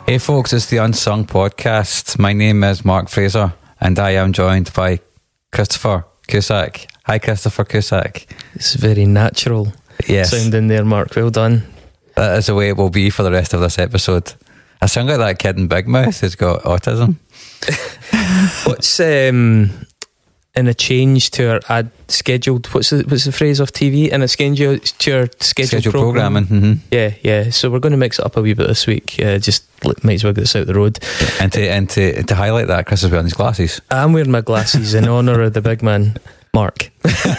Hey folks, it's the Unsung Podcast. My name is Mark Fraser and I am joined by Christopher Cusack. Hi Christopher Cusack. It's very natural sounding there, Mark. Well done. That is the way it will be for the rest of this episode. I sound like that kid in Big Mouth who's got autism. What's in a change to our scheduled, what's the phrase of TV? In a scheduled programming. Mm-hmm. Yeah. So we're going to mix it up a wee bit this week. Just might as well get this out the road. And to highlight that, Chris is wearing his glasses. I'm wearing my glasses in honour of the big man, Mark.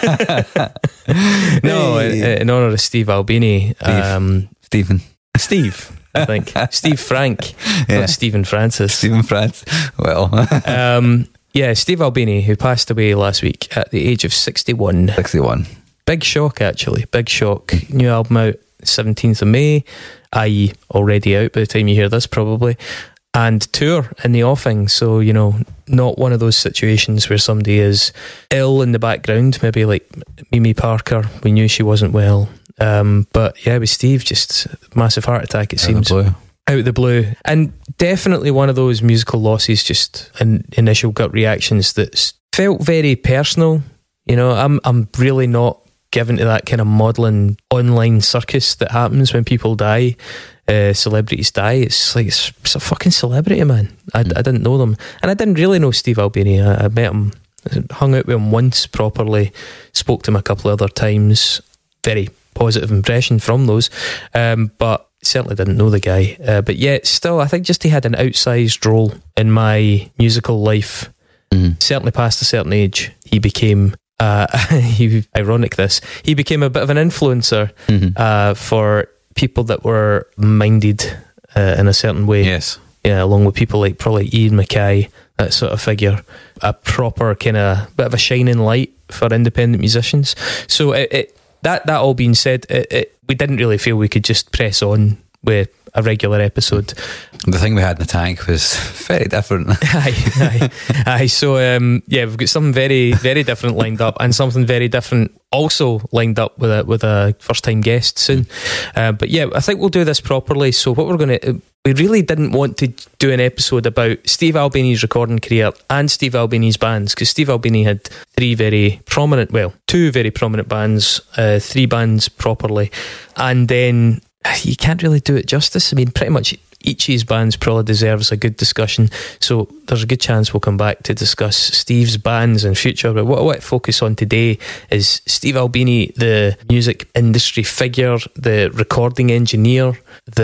No, in honour of Steve Albini. Steve, I think. Steve Frank, not Stephen Francis. Stephen Francis. Well. Yeah, Steve Albini, who passed away last week at the age of 61. 61. Big shock, actually. Big shock. New album out 17th of May, i.e. already out by the time you hear this, probably. And tour in the offing. So, not one of those situations where somebody is ill in the background, maybe like Mimi Parker. We knew she wasn't well. But yeah, with Steve, just massive heart attack, it seems. Out of the blue. And definitely one of those musical losses, just in initial gut reactions that felt very personal. I'm really not given to that kind of modelling online circus that happens when people die. Celebrities die. It's like it's a fucking celebrity, man. I didn't know them, and I didn't really know Steve Albini. I met him, hung out with him once properly, spoke to him a couple of other times. Very positive impression from those, but certainly didn't know the guy. But yet still, I think just he had an outsized role in my musical life. Certainly past a certain age, he became he became a bit of an influencer for people that were minded in a certain way. Yes. Yeah, along with people like probably Ian Mackay, that sort of figure. A proper kind of bit of a shining light for independent musicians. So that all being said, we didn't really feel we could just press on with a regular episode. The thing we had in the tank was very different. Aye. So we've got something very, very different lined up, and something very different also lined up with a first time guest soon. But yeah, I think we'll do this properly. So what we really didn't want to do an episode about Steve Albini's recording career and Steve Albini's bands, because Steve Albini had two very prominent bands, 3 bands properly, and then you can't really do it justice. I mean, pretty much each of his bands probably deserves a good discussion, so there's a good chance we'll come back to discuss Steve's bands in future. But what I want to focus on today is Steve Albini, the music industry figure, the recording engineer,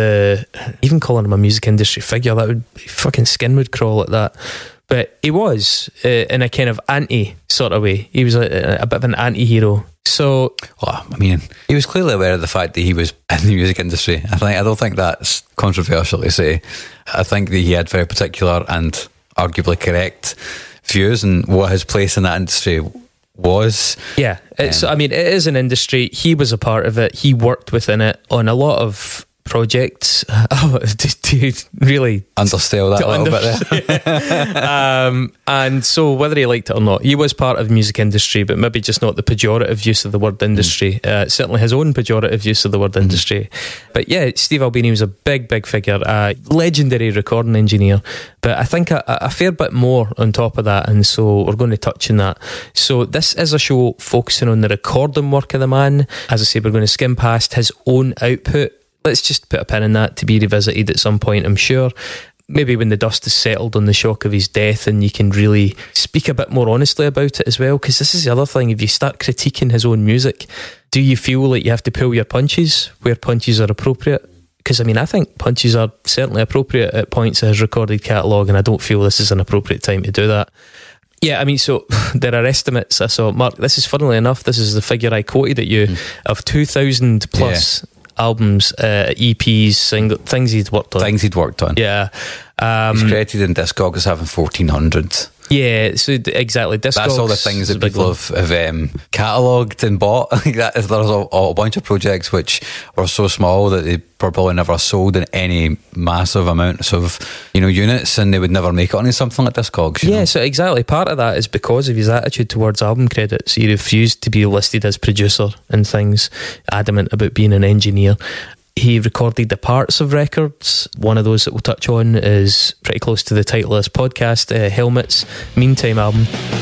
even calling him a music industry figure, that would fucking skin would crawl at that. But he was in a kind of anti sort of way. He was a bit of an anti-hero. So, he was clearly aware of the fact that he was in the music industry. I don't think that's controversial to say. I think that he had very particular and arguably correct views on what his place in that industry was. Yeah, it is an industry. He was a part of it. He worked within it on a lot of projects to really undersell that a little bit there. And so whether he liked it or not, he was part of the music industry, but maybe just not the pejorative use of the word industry. Certainly his own pejorative use of the word industry. But yeah, Steve Albini was a big figure, a legendary recording engineer, but I think a fair bit more on top of that, and so we're going to touch on that. So this is a show focusing on the recording work of the man. As I say, we're going to skim past his own output. Let's just put a pin in that, to be revisited at some point, I'm sure. Maybe when the dust is settled on the shock of his death and you can really speak a bit more honestly about it as well. Because this is the other thing, if you start critiquing his own music, do you feel like you have to pull your punches where punches are appropriate? Because I think punches are certainly appropriate at points of his recorded catalogue, and I don't feel this is an appropriate time to do that. Yeah, so there are estimates. I saw, Mark, this is funnily enough, this is the figure I quoted at you, of 2,000 plus albums, EPs, things he'd worked on. Yeah. He's credited in Discogs as having 1,400. Yeah, so exactly. Discogs, that's all the things that people have catalogued and bought. There's a bunch of projects which were so small that they probably never sold in any massive amounts of units, and they would never make it onto something like Discogs. Yeah, so exactly. Part of that is because of his attitude towards album credits. He refused to be listed as producer and things, adamant about being an engineer. He recorded the parts of records. One of those that we'll touch on is pretty close to the title of this podcast, Helmet's Meantime album.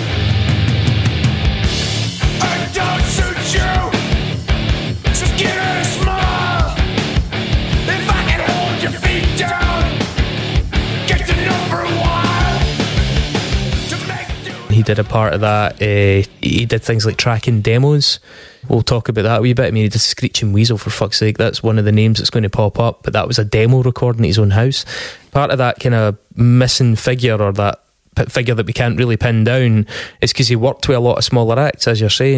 I don't shoot you, just give it a smile. If I can hold your feet down, get to know for a while. To make do. He did a part of that. He did things like tracking demos. We'll talk about that a wee bit. I mean, he did Screeching Weasel, for fuck's sake. That's one of the names that's going to pop up, but that was a demo recording at his own house. Part of that kind of missing figure, or that figure that we can't really pin down, is because he worked with a lot of smaller acts, as you're saying.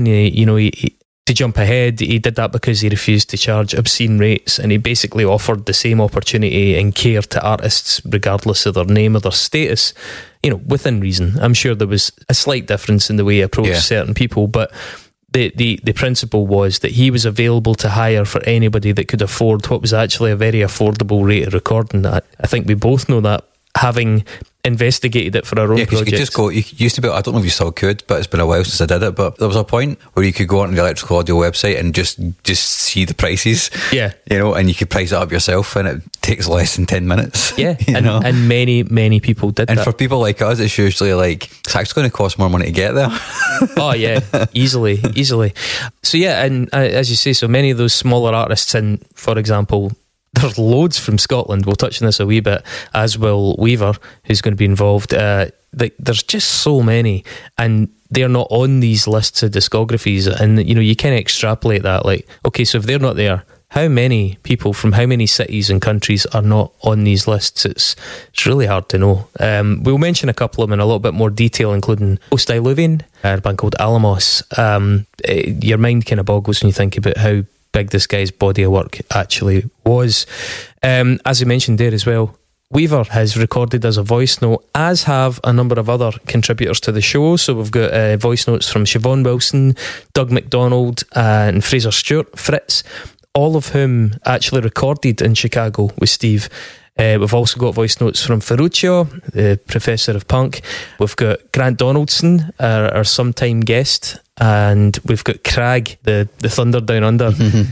To jump ahead, he did that because he refused to charge obscene rates, and he basically offered the same opportunity and care to artists regardless of their name or their status, within reason. I'm sure there was a slight difference in the way he approached certain people, but the principle was that he was available to hire for anybody that could afford what was actually a very affordable rate of recording. I think we both know that, having investigated it for our own project. You could just go, you used to be, I don't know if you still could, but it's been a while since I did it, but there was a point where you could go on the Electrical Audio website and just see the prices. Yeah. And you could price it up yourself, and it takes less than 10 minutes. Yeah. And many people did that. And for people like us, it's usually like, it's actually going to cost more money to get there. Oh yeah, easily. So yeah, and as you say, so many of those smaller artists, and for example, there's loads from Scotland. We'll touch on this a wee bit, as will Weaver, who's going to be involved. There's just so many, and they're not on these lists of discographies. And you can extrapolate that. Like, okay, so if they're not there, how many people from how many cities and countries are not on these lists? It's really hard to know. We'll mention a couple of them in a little bit more detail, including Ost-Iluvian, a band called Alamos. Your mind kind of boggles when you think about how big this guy's body of work actually was. As I mentioned there as well, Weaver has recorded as a voice note, as have a number of other contributors to the show. So we've got voice notes from Siobhan Wilson, Doug McDonald, and Fraser Stewart, Fritz, all of whom actually recorded in Chicago with Steve. We've also got voice notes from Ferruccio, the professor of punk. We've got Grant Donaldson, our sometime guest, and we've got Crag, the Thunder Down Under.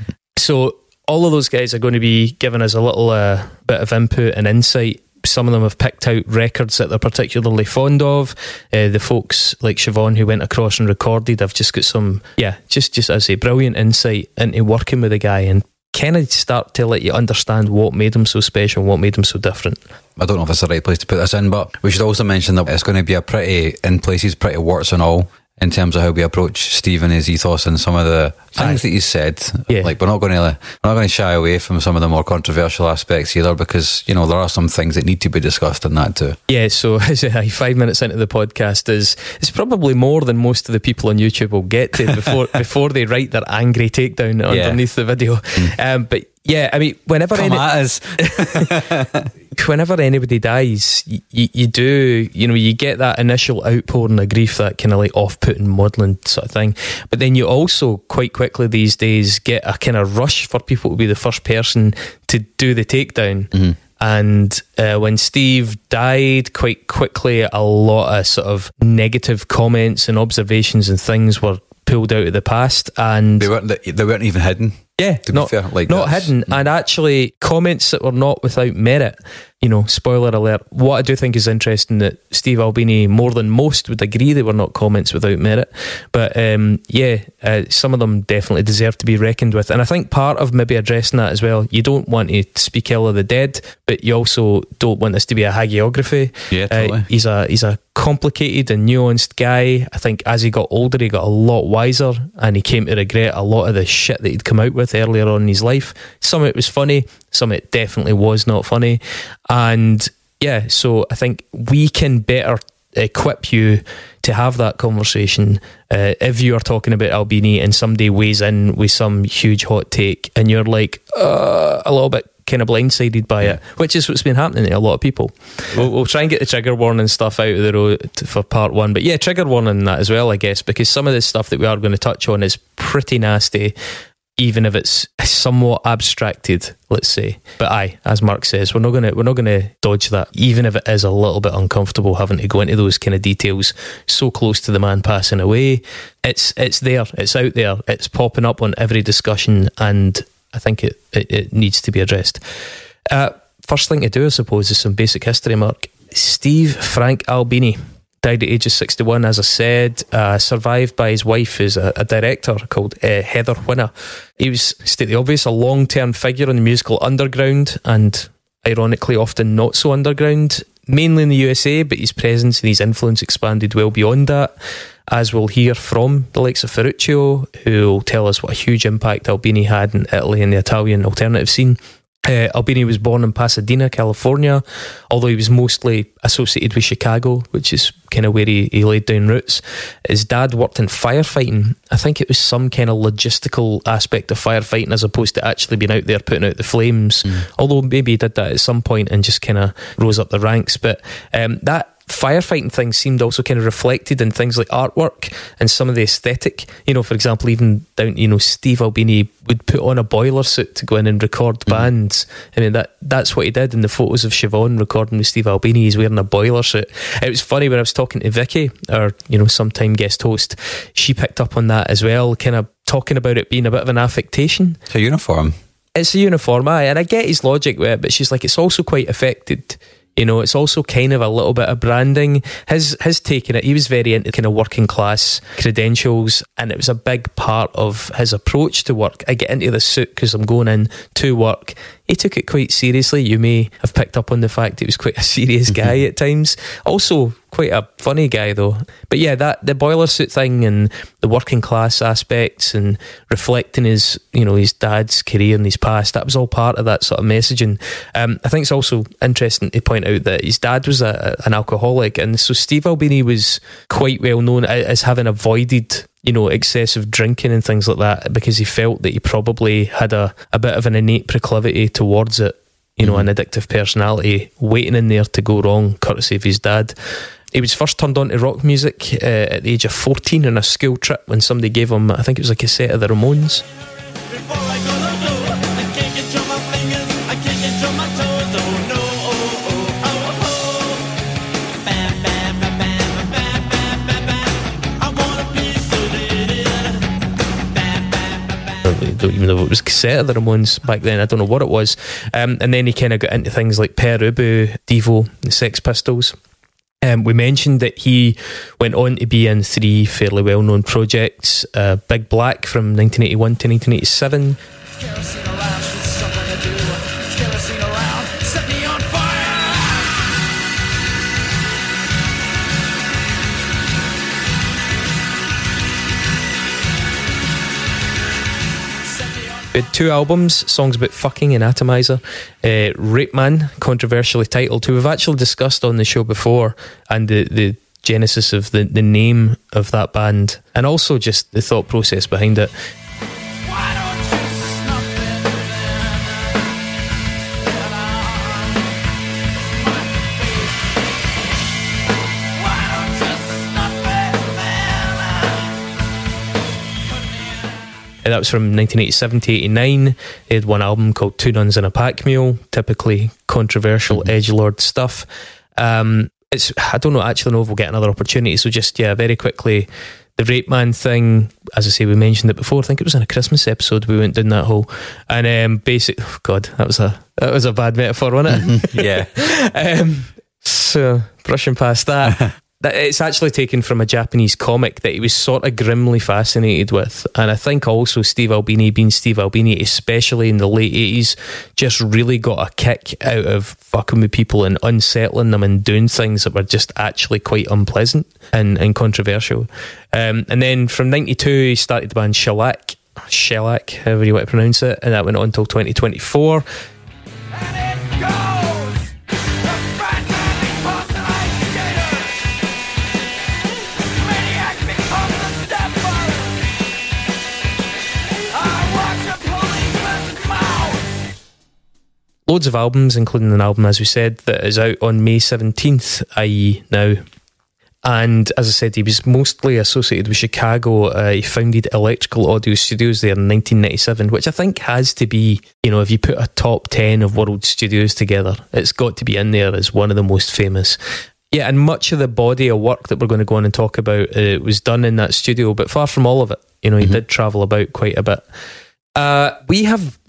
So all of those guys are going to be giving us a little bit of input and insight. Some of them have picked out records that they're particularly fond of. The folks like Siobhan, who went across and recorded, have just got some, just as a brilliant insight into working with the guy, and kind of start to let you understand what made him so special, what made him so different. I don't know if it's the right place to put this in, but we should also mention that it's going to be a pretty warts and all in terms of how we approach Steve and his ethos and some of the things that he said. Yeah. Like, we're not going to shy away from some of the more controversial aspects either, because there are some things that need to be discussed in that too. Yeah, so 5 minutes into the podcast is probably more than most of the people on YouTube will get to before they write their angry takedown underneath the video. But yeah, I mean, whenever anybody dies, you do, you get that initial outpouring of grief, that kind of like off-putting, maudlin sort of thing. But then you also quite quickly these days get a kind of rush for people to be the first person to do the takedown. Mm-hmm. And when Steve died, quite quickly a lot of sort of negative comments and observations and things were pulled out of the past, and they weren't even hidden. Yeah, not fair, like not hidden, and actually comments that were not without merit. Spoiler alert. What I do think is interesting, that Steve Albini, more than most, would agree they were not comments without merit. But some of them definitely deserve to be reckoned with. And I think part of maybe addressing that as well, you don't want to speak ill of the dead, but you also don't want this to be a hagiography. Yeah, totally. He's a complicated and nuanced guy. I think as he got older, he got a lot wiser, and he came to regret a lot of the shit that he'd come out with earlier on in his life. Some of it was funny, some of it definitely was not funny. And yeah, so I think we can better equip you to have that conversation if you are talking about Albini and somebody weighs in with some huge hot take and you're like a little bit kind of blindsided by it, which is what's been happening to a lot of people. We'll try and get the trigger warning stuff out of the road for part one, but yeah, trigger warning that as well, I guess, because some of this stuff that we are going to touch on is pretty nasty, even if it's somewhat abstracted, let's say. But as Mark says, we're not gonna dodge that, even if it is a little bit uncomfortable having to go into those kind of details so close to the man passing away. It's there, it's out there, it's popping up on every discussion, and I think it needs to be addressed. First thing to do, I suppose, is some basic history, Mark. Steve Frank Albini died at the age of 61, as I said, survived by his wife, who's a director called Heather Winner. He was, state the obvious, a long-term figure in the musical underground, and ironically often not so underground, mainly in the USA, but his presence and his influence expanded well beyond that, as we'll hear from the likes of Ferruccio, who will tell us what a huge impact Albini had in Italy and the Italian alternative scene. Albini was born in Pasadena, California, although he was mostly associated with Chicago, which is kind of where he laid down roots. His dad worked in firefighting. I think it was some kind of logistical aspect of firefighting as opposed to actually being out there putting out the flames, although maybe he did that at some point and just kind of rose up the ranks. But that firefighting thing seemed also kind of reflected in things like artwork and some of the aesthetic. You know, for example, even down to, you know, Steve Albini would put on a boiler suit to go in and record bands. I mean, that's what he did in the photos of Siobhan recording with Steve Albini. He's wearing a boiler suit. It was funny when I was talking to Vicky, our, you know, sometime guest host, she picked up on that as well, kind of talking about it being a bit of an affectation. It's a uniform. It's a uniform, aye, and I get his logic with it, but she's like, it's also quite affected. You know, it's also kind of a little bit of branding. His take in it, he was very into kind of working class credentials, and it was a big part of his approach to work. I get into the suit because I'm going in to work. He took it quite seriously. You may have picked up on the fact he was quite a serious guy at times. Also quite a funny guy though. But yeah, that the boiler suit thing and the working class aspects and reflecting his, you know, his dad's career and his past, that was all part of that sort of messaging. I think it's also interesting to point out that his dad was an alcoholic, and so Steve Albini was quite well known as having avoided, you know, excessive drinking and things like that, because he felt that he probably had a bit of an innate proclivity towards it, you know, an addictive personality waiting in there to go wrong, courtesy of his dad. He was first turned on to rock music at the age of 14 on a school trip when somebody gave him, I think it was a cassette of the Ramones. Before I go to do, I can't control my fingers, I can't control my toes, oh no, oh, oh, oh, oh. Bam, bam, bam, bam, bam, bam, bam, bam. I wanna be sedated. Bam, bam, bam, bam. I don't even know if it was a cassette of the Ramones back then, I don't know what it was. And then he kind of got into things like Pere Ubu, Devo, the Sex Pistols. We mentioned that he went on to be in 3 fairly well-known projects. Big Black from 1981 to 1987. Kerosene around, there's something to do. Kerosene around, set me on fire. We had 2 albums, songs about fucking and Atomizer. Rape Man, controversially titled, who we've actually discussed on the show before, and the genesis of the name of that band, and also just the thought process behind it. Why don't you snuff it then? Why don't you snuff it then? And that was from 1987 to 89. They had one album called Two Nuns and a Pack Mule, typically controversial edgelord stuff. I don't actually know if we'll get another opportunity, so just, yeah, very quickly, the Rape Man thing, as I say, we mentioned it before. I think it was in a Christmas episode we went down that hole. And oh God, that was a bad metaphor, wasn't it? Yeah. So brushing past that, it's actually taken from a Japanese comic that he was sort of grimly fascinated with. And I think also Steve Albini, being Steve Albini, especially in the late 80s, just really got a kick out of fucking with people and unsettling them and doing things that were just actually quite unpleasant and controversial. And then from 92 he started the band Shellac, however you want to pronounce it, and that went on until 2024. And it goes. The Batman becomes an ice skater. Maniac becomes a stepper. I watch a policeman's mouth. Loads of albums, including an album, as we said, that is out on May 17th, i.e. now. And as I said, he was mostly associated with Chicago. He founded Electrical Audio Studios there in 1997, which I think has to be, you know, if you put a top 10 of world studios together, it's got to be in there as one of the most famous. Yeah, and much of the body of work that we're going to go on and talk about was done in that studio, but far from all of it. You know, he did travel about quite a bit. We have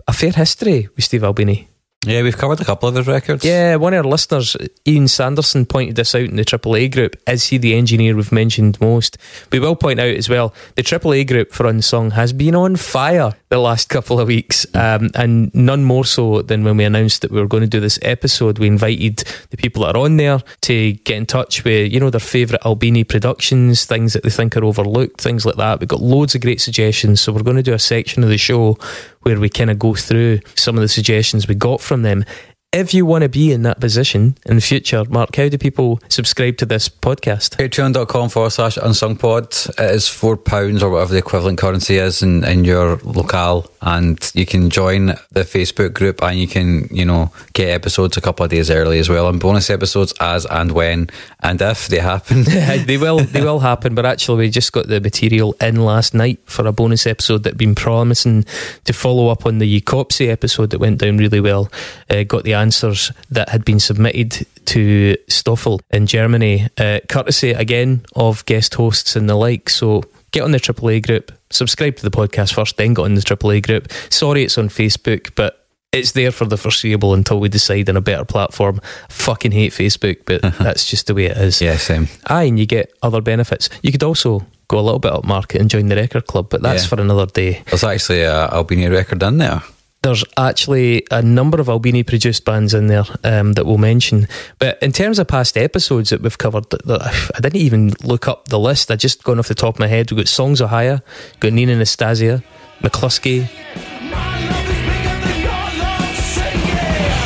a fair history with Steve Albini. Yeah, we've covered a couple of his records. Yeah, one of our listeners, Ian Sanderson, pointed this out in the AAA group. Is he the engineer we've mentioned most? We will point out as well, the AAA group for Unsung has been on fire the last couple of weeks, and none more so than when we announced that we were going to do this episode. We invited the people that are on there to get in touch with, you know, their favourite Albini productions, things that they think are overlooked, things like that. We've got loads of great suggestions, so we're going to do a section of the show where we kind of go through some of the suggestions we got from them. If you want to be in that position in the future, Mark, how do people subscribe to this podcast? Patreon.com/unsungpod. It is £4 or whatever the equivalent currency is in your locale, and you can join the Facebook group, and you can, you know, get episodes a couple of days early as well, and bonus episodes as and when and if they happen. They will happen, but actually we just got the material in last night for a bonus episode that had been promising to follow up on the Copsey episode that went down really well. Got the answers that had been submitted to Stoffel in Germany, courtesy again of guest hosts and the like. So get on the AAA group, subscribe to the podcast first, then get on the AAA group. Sorry it's on Facebook, but it's there for the foreseeable until we decide on a better platform. Fucking hate Facebook, but that's just the way it is. Yeah, same. And you get other benefits. You could also go a little bit up market and join the record club, but that's for another day. There's actually a Albini record in there. There's actually a number of Albini produced bands in there that we'll mention. But in terms of past episodes that we've covered, I didn't even look up the list. I just gone off the top of my head. We've got Songs of Haya, we've got Nina Nastasia, McCluskey. My love is bigger than your love, singing.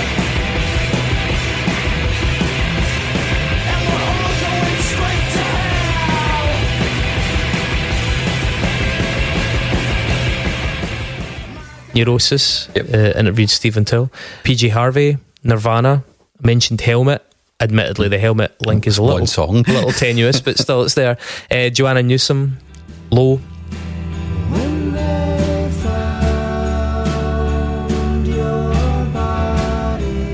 And we're all going straight to hell. Neurosis, interviewed Stephen Till. PJ Harvey, Nirvana, mentioned Helmet. Admittedly, the Helmet link is a One song. little tenuous, but still it's there. Joanna Newsom, Low. When they found your body,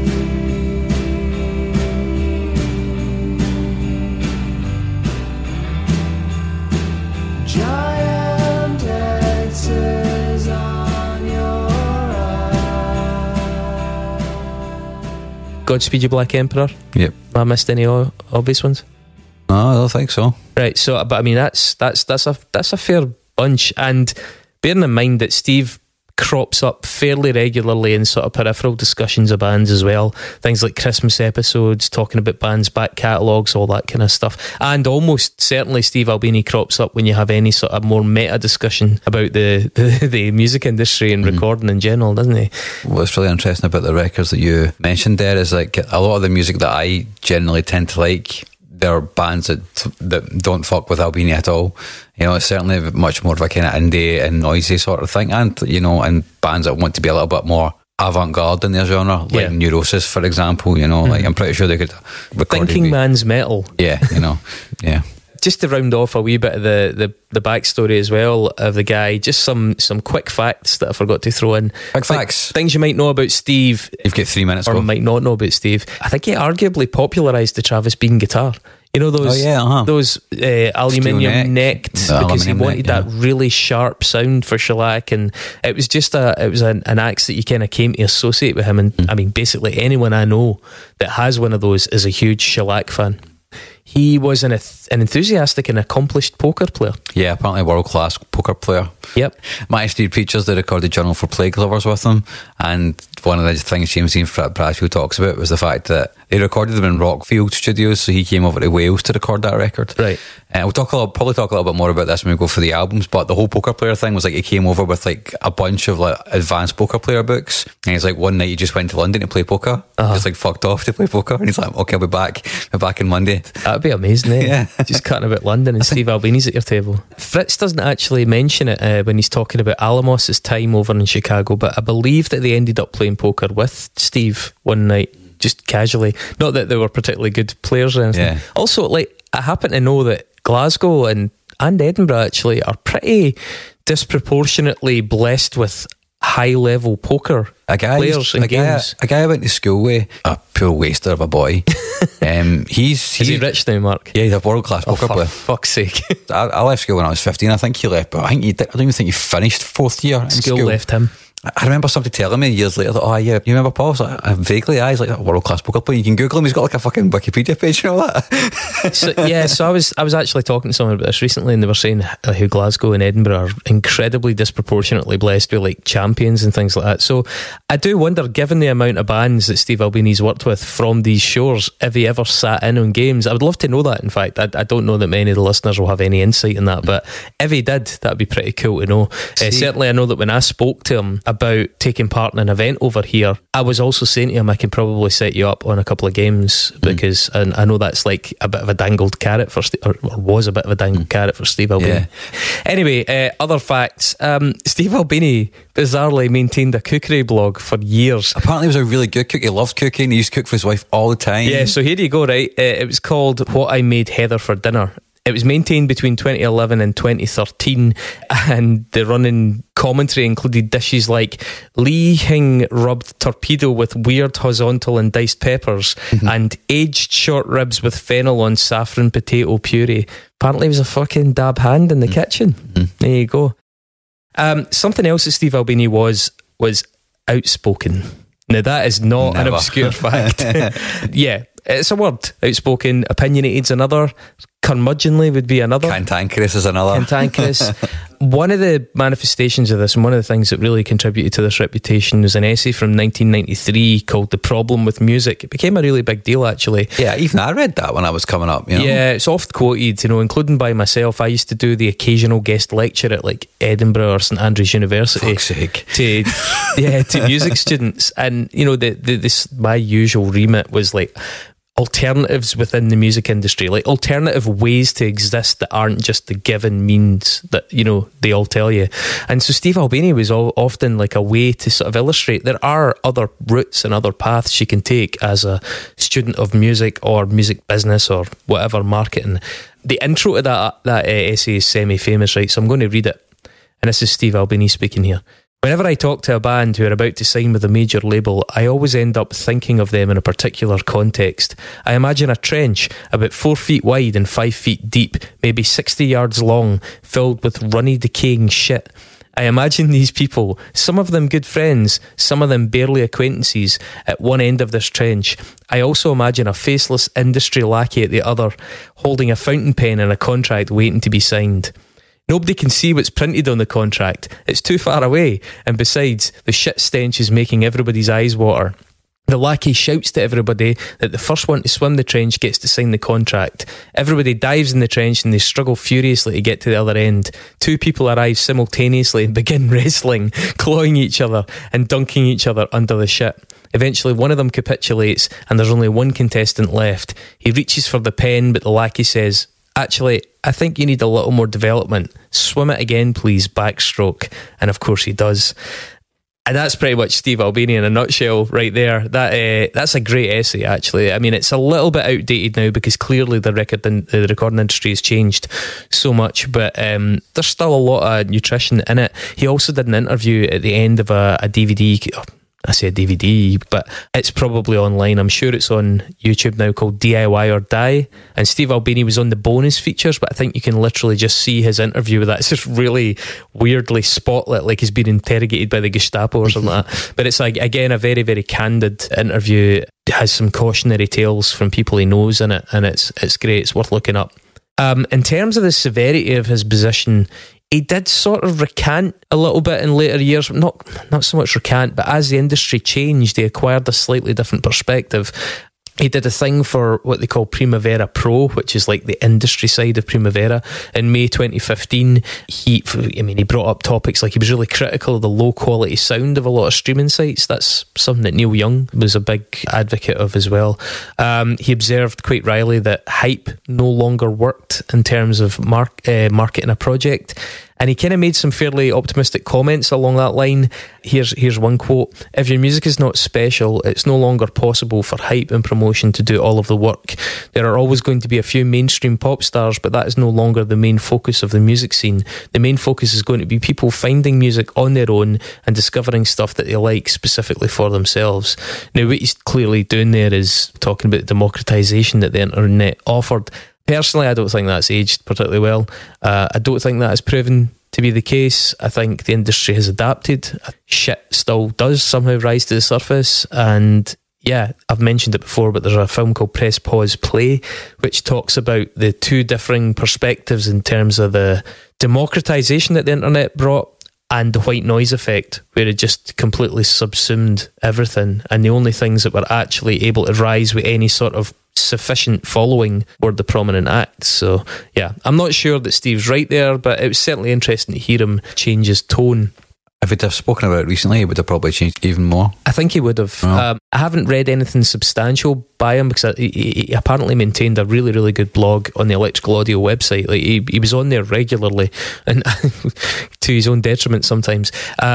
giant X's on your eyes. Godspeed You Black Emperor. Yep. Have I missed any obvious ones? No, I don't think so. Right, so but I mean that's a fair bunch, and bearing in mind that Steve crops up fairly regularly in sort of peripheral discussions of bands as well, things like Christmas episodes, talking about bands' back catalogues, all that kind of stuff, and almost certainly Steve Albini crops up when you have any sort of more meta discussion about the music industry and recording in general, doesn't he? What's really interesting about the records that you mentioned there is like a lot of the music that I generally tend to like, there are bands that don't fuck with Albini at all. You know, it's certainly much more of a kind of indie and noisy sort of thing, and you know, and bands that want to be a little bit more avant-garde in their genre, like Neurosis, for example. You know, like I'm pretty sure they could record Thinking Man's Metal. Yeah, you know, yeah. Just to round off a wee bit of the backstory as well of the guy, just some quick facts that I forgot to throw in. Quick facts. Things you might know about Steve. You've got 3 minutes. Or Go. might not know about Steve. I think he arguably popularised the Travis Bean guitar. You know those those aluminium necked, because he wanted that really sharp sound for shellac, and it was just an axe that you kind of came to associate with him. And I mean, basically anyone I know that has one of those is a huge shellac fan. He was an enthusiastic and accomplished poker player. Yeah, apparently a world-class poker player. Yep. Matty Street Preachers, they recorded Journal for Plague Lovers with him, and one of the things James Ian Bradshaw talks about was the fact that they recorded them in Rockfield Studios, so he came over to Wales to record that record. Right. We'll probably talk a little bit more about this when we go for the albums, but the whole poker player thing was like he came over with like a bunch of like advanced poker player books, and he's like, one night he just went to London to play poker, just like fucked off to play poker, and he's like, okay, I'll be back on Monday. That'd be amazing, eh? Yeah. Just cutting about London and Steve Albini's at your table. Fritz doesn't actually mention it when he's talking about Alamos' time over in Chicago, but I believe that they ended up playing poker with Steve one night, just casually. Not that they were particularly good players or anything. Yeah. Also, like, I happen to know that Glasgow and Edinburgh actually are pretty disproportionately blessed with high-level poker players and games. A guy I went to school with, a poor waster of a boy. Is he rich now, Mark? Yeah, he's a world-class poker player. For fuck's sake. I left school when I was 15. I think he left, but I don't even think he finished fourth year in School left him. I remember somebody telling me years later that, oh yeah, you remember Paul? I was like, vaguely, he's like a world-class poker player. You can Google him, he's got like a fucking Wikipedia page and all that. So I was actually talking to someone about this recently, and they were saying how Glasgow and Edinburgh are incredibly disproportionately blessed with like champions and things like that. So I do wonder, given the amount of bands that Steve Albini's worked with from these shores, if he ever sat in on games. I would love to know that. In fact, I don't know that many of the listeners will have any insight in that, but if he did, that'd be pretty cool to know. Certainly I know that when I spoke to him about taking part in an event over here, I was also saying to him, I can probably set you up on a couple of games, because I know that's like a bit of a dangled carrot for or was a bit of a dangled carrot for Steve Albini. Yeah. Anyway, other facts. Steve Albini bizarrely maintained a cookery blog for years. Apparently he was a really good cook. He loved cooking. He used to cook for his wife all the time. Yeah, so here you go, right? It was called What I Made Heather for Dinner. It was maintained between 2011 and 2013, and the running commentary included dishes like Li Hing rubbed torpedo with weird horizontal and diced peppers, and aged short ribs with fennel on saffron potato puree. Apparently he was a fucking dab hand in the kitchen. There you go. Something else that Steve Albini was outspoken. Now that is not an obscure fact. Yeah, it's a word. Outspoken, opinionated's another. Curmudgeonly would be another. Cantankerous is another. Cantankerous. One of the manifestations of this, and one of the things that really contributed to this reputation, was an essay from 1993 called The Problem with Music. It became a really big deal, actually. Yeah, even I read that when I was coming up, you know? Yeah, it's oft quoted, you know, including by myself. I used to do the occasional guest lecture at like Edinburgh or St Andrews University. Fuck's sake. To music students. And, you know, this my usual remit was like alternatives within the music industry, like alternative ways to exist that aren't just the given means that, you know, they all tell you. And so Steve Albini was often like a way to sort of illustrate there are other routes and other paths you can take as a student of music or music business or whatever, marketing. The intro to that essay is semi-famous, right? So I'm going to read it. And this is Steve Albini speaking here. Whenever I talk to a band who are about to sign with a major label, I always end up thinking of them in a particular context. I imagine a trench about 4 feet wide and 5 feet deep, maybe 60 yards long, filled with runny, decaying shit. I imagine these people, some of them good friends, some of them barely acquaintances, at one end of this trench. I also imagine a faceless industry lackey at the other, holding a fountain pen and a contract waiting to be signed. Nobody can see what's printed on the contract. It's too far away, and besides, the shit stench is making everybody's eyes water. The lackey shouts to everybody that the first one to swim the trench gets to sign the contract. Everybody dives in the trench and they struggle furiously to get to the other end. 2 people arrive simultaneously and begin wrestling, clawing each other and dunking each other under the shit. Eventually one of them capitulates and there's only one contestant left. He reaches for the pen, but the lackey says, "Actually, I think you need a little more development. Swim it again, please, backstroke." And of course he does. And that's pretty much Steve Albini in a nutshell right there. That's a great essay, actually. I mean, it's a little bit outdated now because clearly the recording industry has changed so much, but there's still a lot of nutrition in it. He also did an interview at the end of a DVD. I say a DVD, but it's probably online. I'm sure it's on YouTube now, called DIY or Die. And Steve Albini was on the bonus features, but I think you can literally just see his interview with that. It's just really weirdly spotlit, like he's been interrogated by the Gestapo or something like that. But it's like, again, a very, very candid interview. It has some cautionary tales from people he knows in it, and it's great. It's worth looking up. In terms of the severity of his position, he did sort of recant a little bit in later years. Not so much recant, but as the industry changed, he acquired a slightly different perspective. He did a thing for what they call Primavera Pro, which is like the industry side of Primavera. In May 2015, he brought up topics like he was really critical of the low quality sound of a lot of streaming sites. That's something that Neil Young was a big advocate of as well. He observed quite wryly that hype no longer worked in terms of marketing a project. And he kind of made some fairly optimistic comments along that line. Here's one quote. "If your music is not special, it's no longer possible for hype and promotion to do all of the work. There are always going to be a few mainstream pop stars, but that is no longer the main focus of the music scene. The main focus is going to be people finding music on their own and discovering stuff that they like specifically for themselves." Now, what he's clearly doing there is talking about the democratisation that the internet offered. Personally, I don't think that's aged particularly well. I don't think that has proven to be the case. I think the industry has adapted. Shit still does somehow rise to the surface, and yeah, I've mentioned it before, but there's a film called Press Pause Play, which talks about the two differing perspectives in terms of the democratization that the internet brought and the white noise effect, where it just completely subsumed everything, and the only things that were actually able to rise with any sort of sufficient following were the prominent acts. So yeah, I'm not sure that Steve's right there, but it was certainly interesting to hear him change his tone. If he'd have spoken about it recently, it would have probably changed even more. I think he would have. Oh. I haven't read anything substantial by him, because he apparently maintained a really, really good blog on the Electrical Audio website. Like he was on there regularly, and to his own detriment sometimes.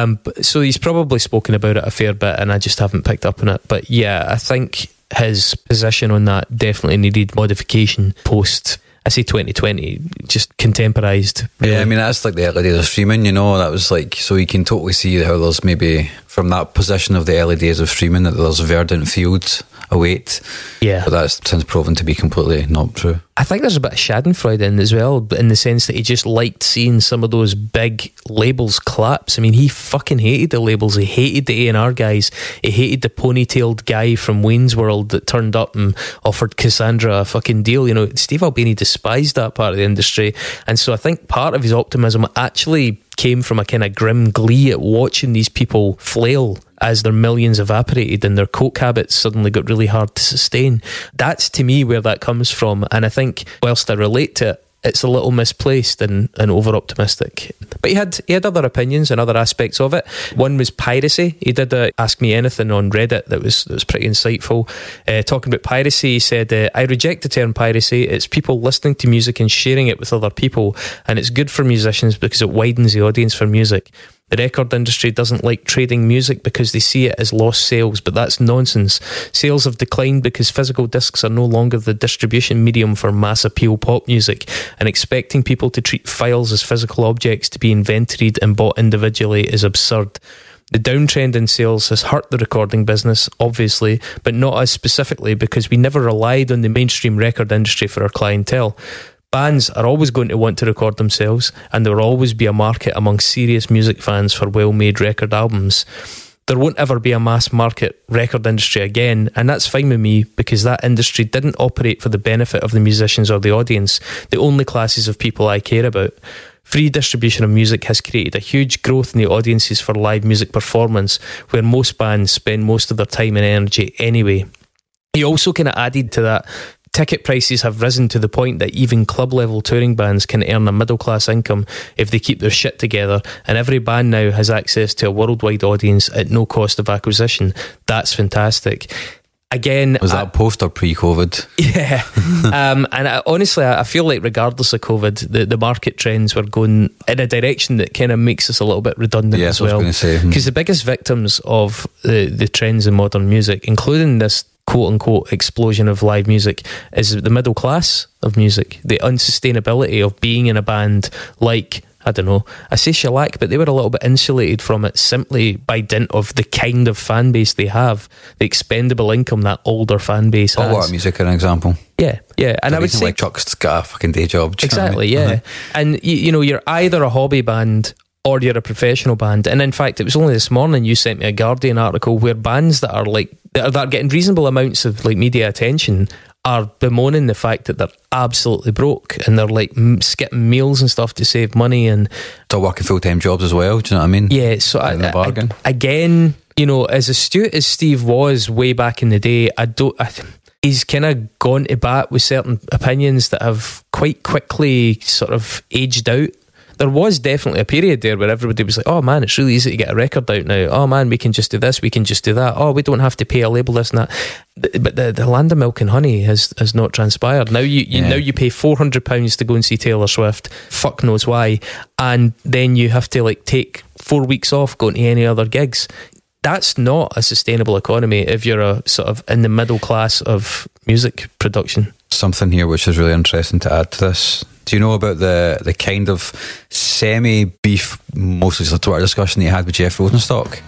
So he's probably spoken about it a fair bit, and I just haven't picked up on it. But yeah, I think his position on that definitely needed modification post, I say 2020, just contemporised. Really. Yeah, I mean, that's like the early days of streaming, you know, that was like, so you can totally see how there's maybe, from that position of the early days of streaming, that there's verdant fields await. Yeah. But that's since proven to be completely not true. I think there's a bit of Schadenfreude in as well, but in the sense that he just liked seeing some of those big labels collapse. I mean, he fucking hated the labels. He hated the A&R guys. He hated the ponytailed guy from Wayne's World that turned up and offered Cassandra a fucking deal. You know, Steve Albini despised that part of the industry, and so I think part of his optimism actually came from a kind of grim glee at watching these people flail as their millions evaporated and their coke habits suddenly got really hard to sustain. That's to me where that comes from, and I think whilst I relate to it, it's a little misplaced and over-optimistic. But he had other opinions and other aspects of it. One was piracy. He did a Ask Me Anything on Reddit that was pretty insightful. Talking about piracy, he said, I reject the term piracy. It's people listening to music and sharing it with other people, and it's good for musicians because it widens the audience for music. The record industry doesn't like trading music because they see it as lost sales, but that's nonsense. Sales have declined because physical discs are no longer the distribution medium for mass appeal pop music, and expecting people to treat files as physical objects to be inventoried and bought individually is absurd. The downtrend in sales has hurt the recording business, obviously, but not as specifically because we never relied on the mainstream record industry for our clientele. Bands are always going to want to record themselves, and there will always be a market among serious music fans for well-made record albums. There won't ever be a mass market record industry again, and that's fine with me because that industry didn't operate for the benefit of the musicians or the audience, the only classes of people I care about. Free distribution of music has created a huge growth in the audiences for live music performance, where most bands spend most of their time and energy anyway. He also kind of added to that, ticket prices have risen to the point that even club-level touring bands can earn a middle-class income if they keep their shit together, and every band now has access to a worldwide audience at no cost of acquisition. That's fantastic. Again, was that post or pre-COVID? Yeah. And honestly, I feel like regardless of COVID, the market trends were going in a direction that kind of makes us a little bit redundant as well. Because the biggest victims of the trends in modern music, including this quote-unquote explosion of live music, is the middle class of music. The unsustainability of being in a band like, I don't know, I say Shellac, but they were a little bit insulated from it simply by dint of the kind of fan base they have, the expendable income that older fan base has. What music, an example? Yeah. And I would say, like, Chuck's got a fucking day job. Exactly, you know what I mean? yeah. And you know, you're either a hobby band or you're a professional band. And in fact, it was only this morning you sent me a Guardian article where bands that are getting reasonable amounts of like media attention are bemoaning the fact that they're absolutely broke, and they're like skipping meals and stuff to save money, and still working full-time jobs as well. Do you know what I mean? Yeah. So again, you know, as astute as Steve was way back in the day, he's kind of gone to bat with certain opinions that have quite quickly sort of aged out. There was definitely a period there where everybody was like, oh man, it's really easy to get a record out now. Oh man, we can just do this, we can just do that. Oh, we don't have to pay a label this and that. But the land of milk and honey has not transpired. Now you pay £400 to go and see Taylor Swift, fuck knows why, and then you have to like take 4 weeks off going to any other gigs. That's not a sustainable economy if you're a sort of in the middle class of music production. Something here which is really interesting to add to this. Do you know about the kind of semi-beef, mostly just a Twitter discussion that you had with Jeff Rosenstock?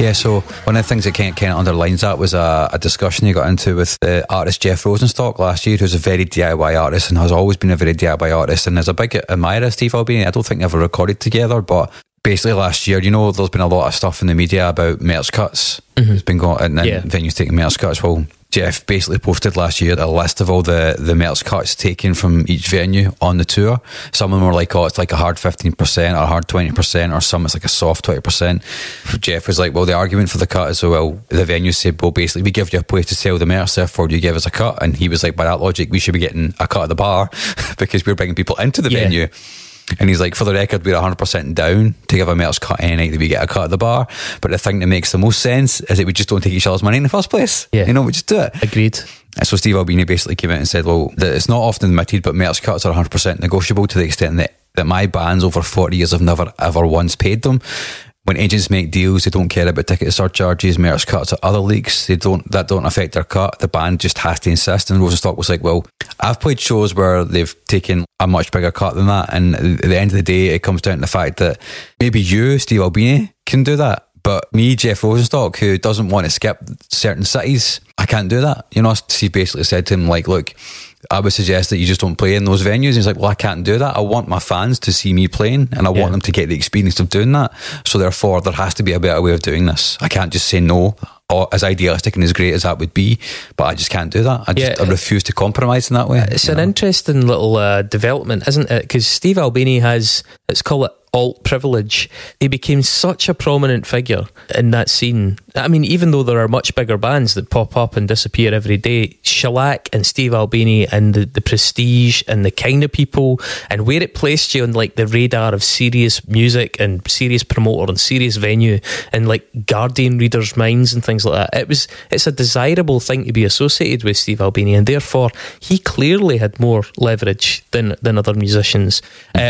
Yeah, so one of the things that kind of underlines that was a discussion he got into with the artist Jeff Rosenstock last year, who's a very DIY artist and has always been a very DIY artist and is a big admirer of Steve Albini. I don't think they ever recorded together, but basically last year, there's been a lot of stuff in the media about merch cuts. It's been going and venues taking merch cuts. Well, Jeff basically posted last year a list of all the merch cuts taken from each venue on the tour. Some of them were like, it's like a hard 15% or a hard 20%, or some it's like a soft 20%. Jeff was like, well, the argument for the cut is, well, the venue said, well, basically we give you a place to sell the merch, therefore you give us a cut. And he was like, by that logic, we should be getting a cut at the bar because we're bringing people into the venue. And he's like, for the record, we're 100% down to give a merch cut any night that we get a cut at the bar. But the thing that makes the most sense is that we just don't take each other's money in the first place. Yeah. We just do it. Agreed. And so Steve Albini basically came out and said, well, that it's not often admitted, but merch cuts are 100% negotiable to the extent that my bands over 40 years have never ever once paid them. When agents make deals, they don't care about ticket surcharges, merch cuts at other leagues. That don't affect their cut. The band just has to insist. And Rosenstock was like, well, I've played shows where they've taken a much bigger cut than that. And at the end of the day, it comes down to the fact that maybe you, Steve Albini, can do that. But me, Jeff Rosenstock, who doesn't want to skip certain cities, I can't do that. Steve basically said to him, like, look, I would suggest that you just don't play in those venues. And he's like, well, I can't do that. I want my fans to see me playing and I want them to get the experience of doing that. So therefore, there has to be a better way of doing this. I can't just say no, or as idealistic and as great as that would be, but I just can't do that. I refuse to compromise in that way. It's an interesting little development, isn't it? Because Steve Albini has, let's call it alt privilege. He became such a prominent figure in that scene. I mean, even though there are much bigger bands that pop up and disappear every day, Shellac and Steve Albini and the prestige and the kind of people and where it placed you on like the radar of serious music and serious promoter and serious venue and like Guardian readers' minds and things like that. It's a desirable thing to be associated with Steve Albini, and therefore he clearly had more leverage than other musicians.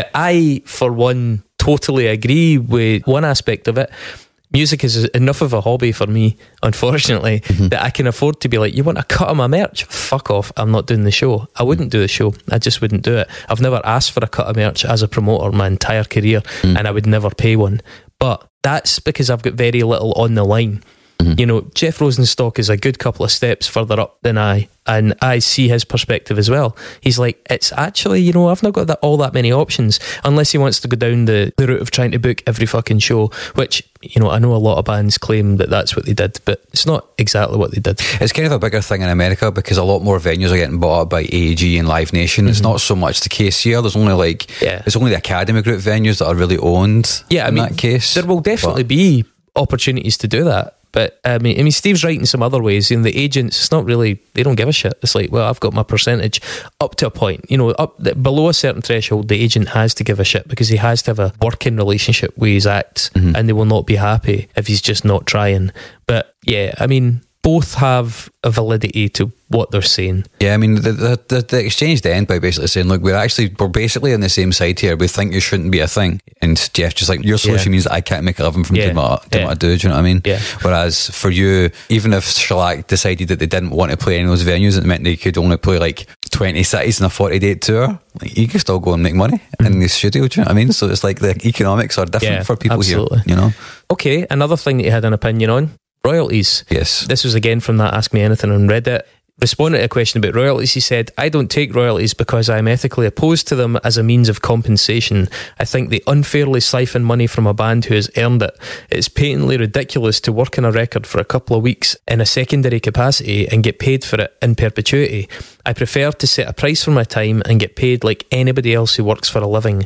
I, for one, totally agree with one aspect of it. Music is enough of a hobby for me, unfortunately, that I can afford to be like, you want a cut of my merch? Fuck off, I'm not doing the show. I wouldn't do the show. I just wouldn't do it. I've never asked for a cut of merch as a promoter my entire career, and I would never pay one. But that's because I've got very little on the line. Jeff Rosenstock is a good couple of steps further up than I, and I see his perspective as well. He's like, it's actually, I've not got all that many options, unless he wants to go down the route of trying to book every fucking show, which, I know a lot of bands claim that that's what they did, but it's not exactly what they did. It's kind of a bigger thing in America because a lot more venues are getting bought up by AEG and Live Nation. It's not so much the case here. There's only it's only the Academy Group venues that are really owned. Yeah, in that case, there will definitely be opportunities to do that. But I mean, Steve's right in some other ways. The agents, it's not really, they don't give a shit. It's like, well, I've got my percentage up to a point. Below a certain threshold, the agent has to give a shit because he has to have a working relationship with his acts, and they will not be happy if he's just not trying. But yeah, I mean, both have a validity to what they're saying. Yeah, I mean, the exchange to end by basically saying, look, we're basically on the same side here. We think you shouldn't be a thing. And Jeff just like, your solution means that I can't make a living from doing what I do. Do you know what I mean? Yeah. Whereas for you, even if Shellac decided that they didn't want to play any of those venues, it meant they could only play like 20 cities in a 40-day tour. Like, you can still go and make money in the studio. Do you know what I mean? So it's like the economics are different for people absolutely. Here. Okay, another thing that you had an opinion on. Royalties. Yes. This was again from that Ask Me Anything on Reddit. Responding to a question about royalties, he said, I don't take royalties because I'm ethically opposed to them as a means of compensation. I think they unfairly siphon money from a band who has earned it. It's patently ridiculous to work on a record for a couple of weeks in a secondary capacity and get paid for it in perpetuity. I prefer to set a price for my time and get paid like anybody else who works for a living.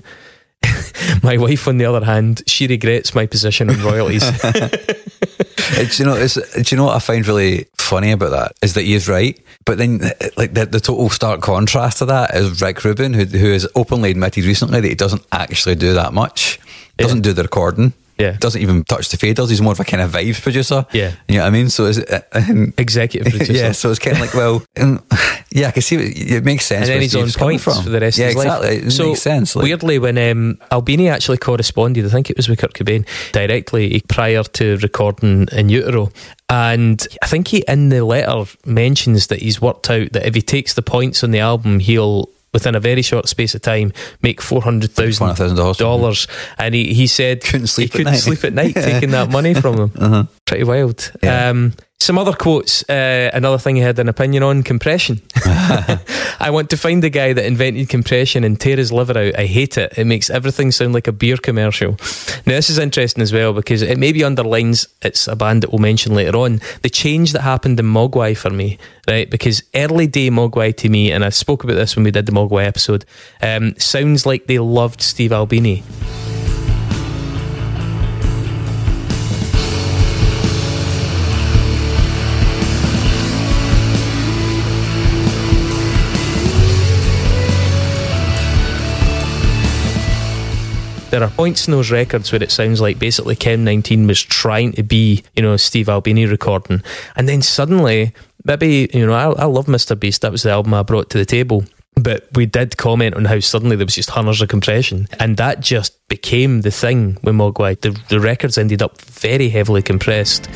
My wife, on the other hand, she regrets my position on royalties. Do you know what I find really funny about that is that he is right, but then like the total stark contrast to that is Rick Rubin, who has openly admitted recently that he doesn't actually do that much. Doesn't do the recording. Yeah. Doesn't even touch the faders. He's more of a kind of vibes producer. Yeah. You know what I mean? So it's executive producer. Yeah, so it's kind of like, well, yeah, I can see it makes sense. And then he's on points for the rest of his exactly. life. It makes sense. Like, weirdly, when Albini actually corresponded, I think it was with Kurt Cobain, directly prior to recording In Utero. And I think he, in the letter, mentions that he's worked out that if he takes the points on the album, he'll within a very short space of time, make $400,000. And he said Couldn't sleep he at couldn't night. sleep at night taking that money from them. Pretty wild. Yeah. Some other quotes. Another thing he had an opinion on: compression. I want to find the guy that invented compression and tear his liver out. I hate it. It makes everything sound like a beer commercial. Now this is interesting as well, because it maybe underlines, it's a band that we'll mention later on, the change that happened in Mogwai for me, right? Because early day Mogwai to me, and I spoke about this when we did the Mogwai episode, sounds like they loved Steve Albini. There are points in those records where it sounds like basically Chem 19 was trying to be, Steve Albini recording, and then suddenly, maybe, I love Mr. Beast, that was the album I brought to the table, but we did comment on how suddenly there was just hundreds of compression, and that just became the thing with Mogwai. The records ended up very heavily compressed.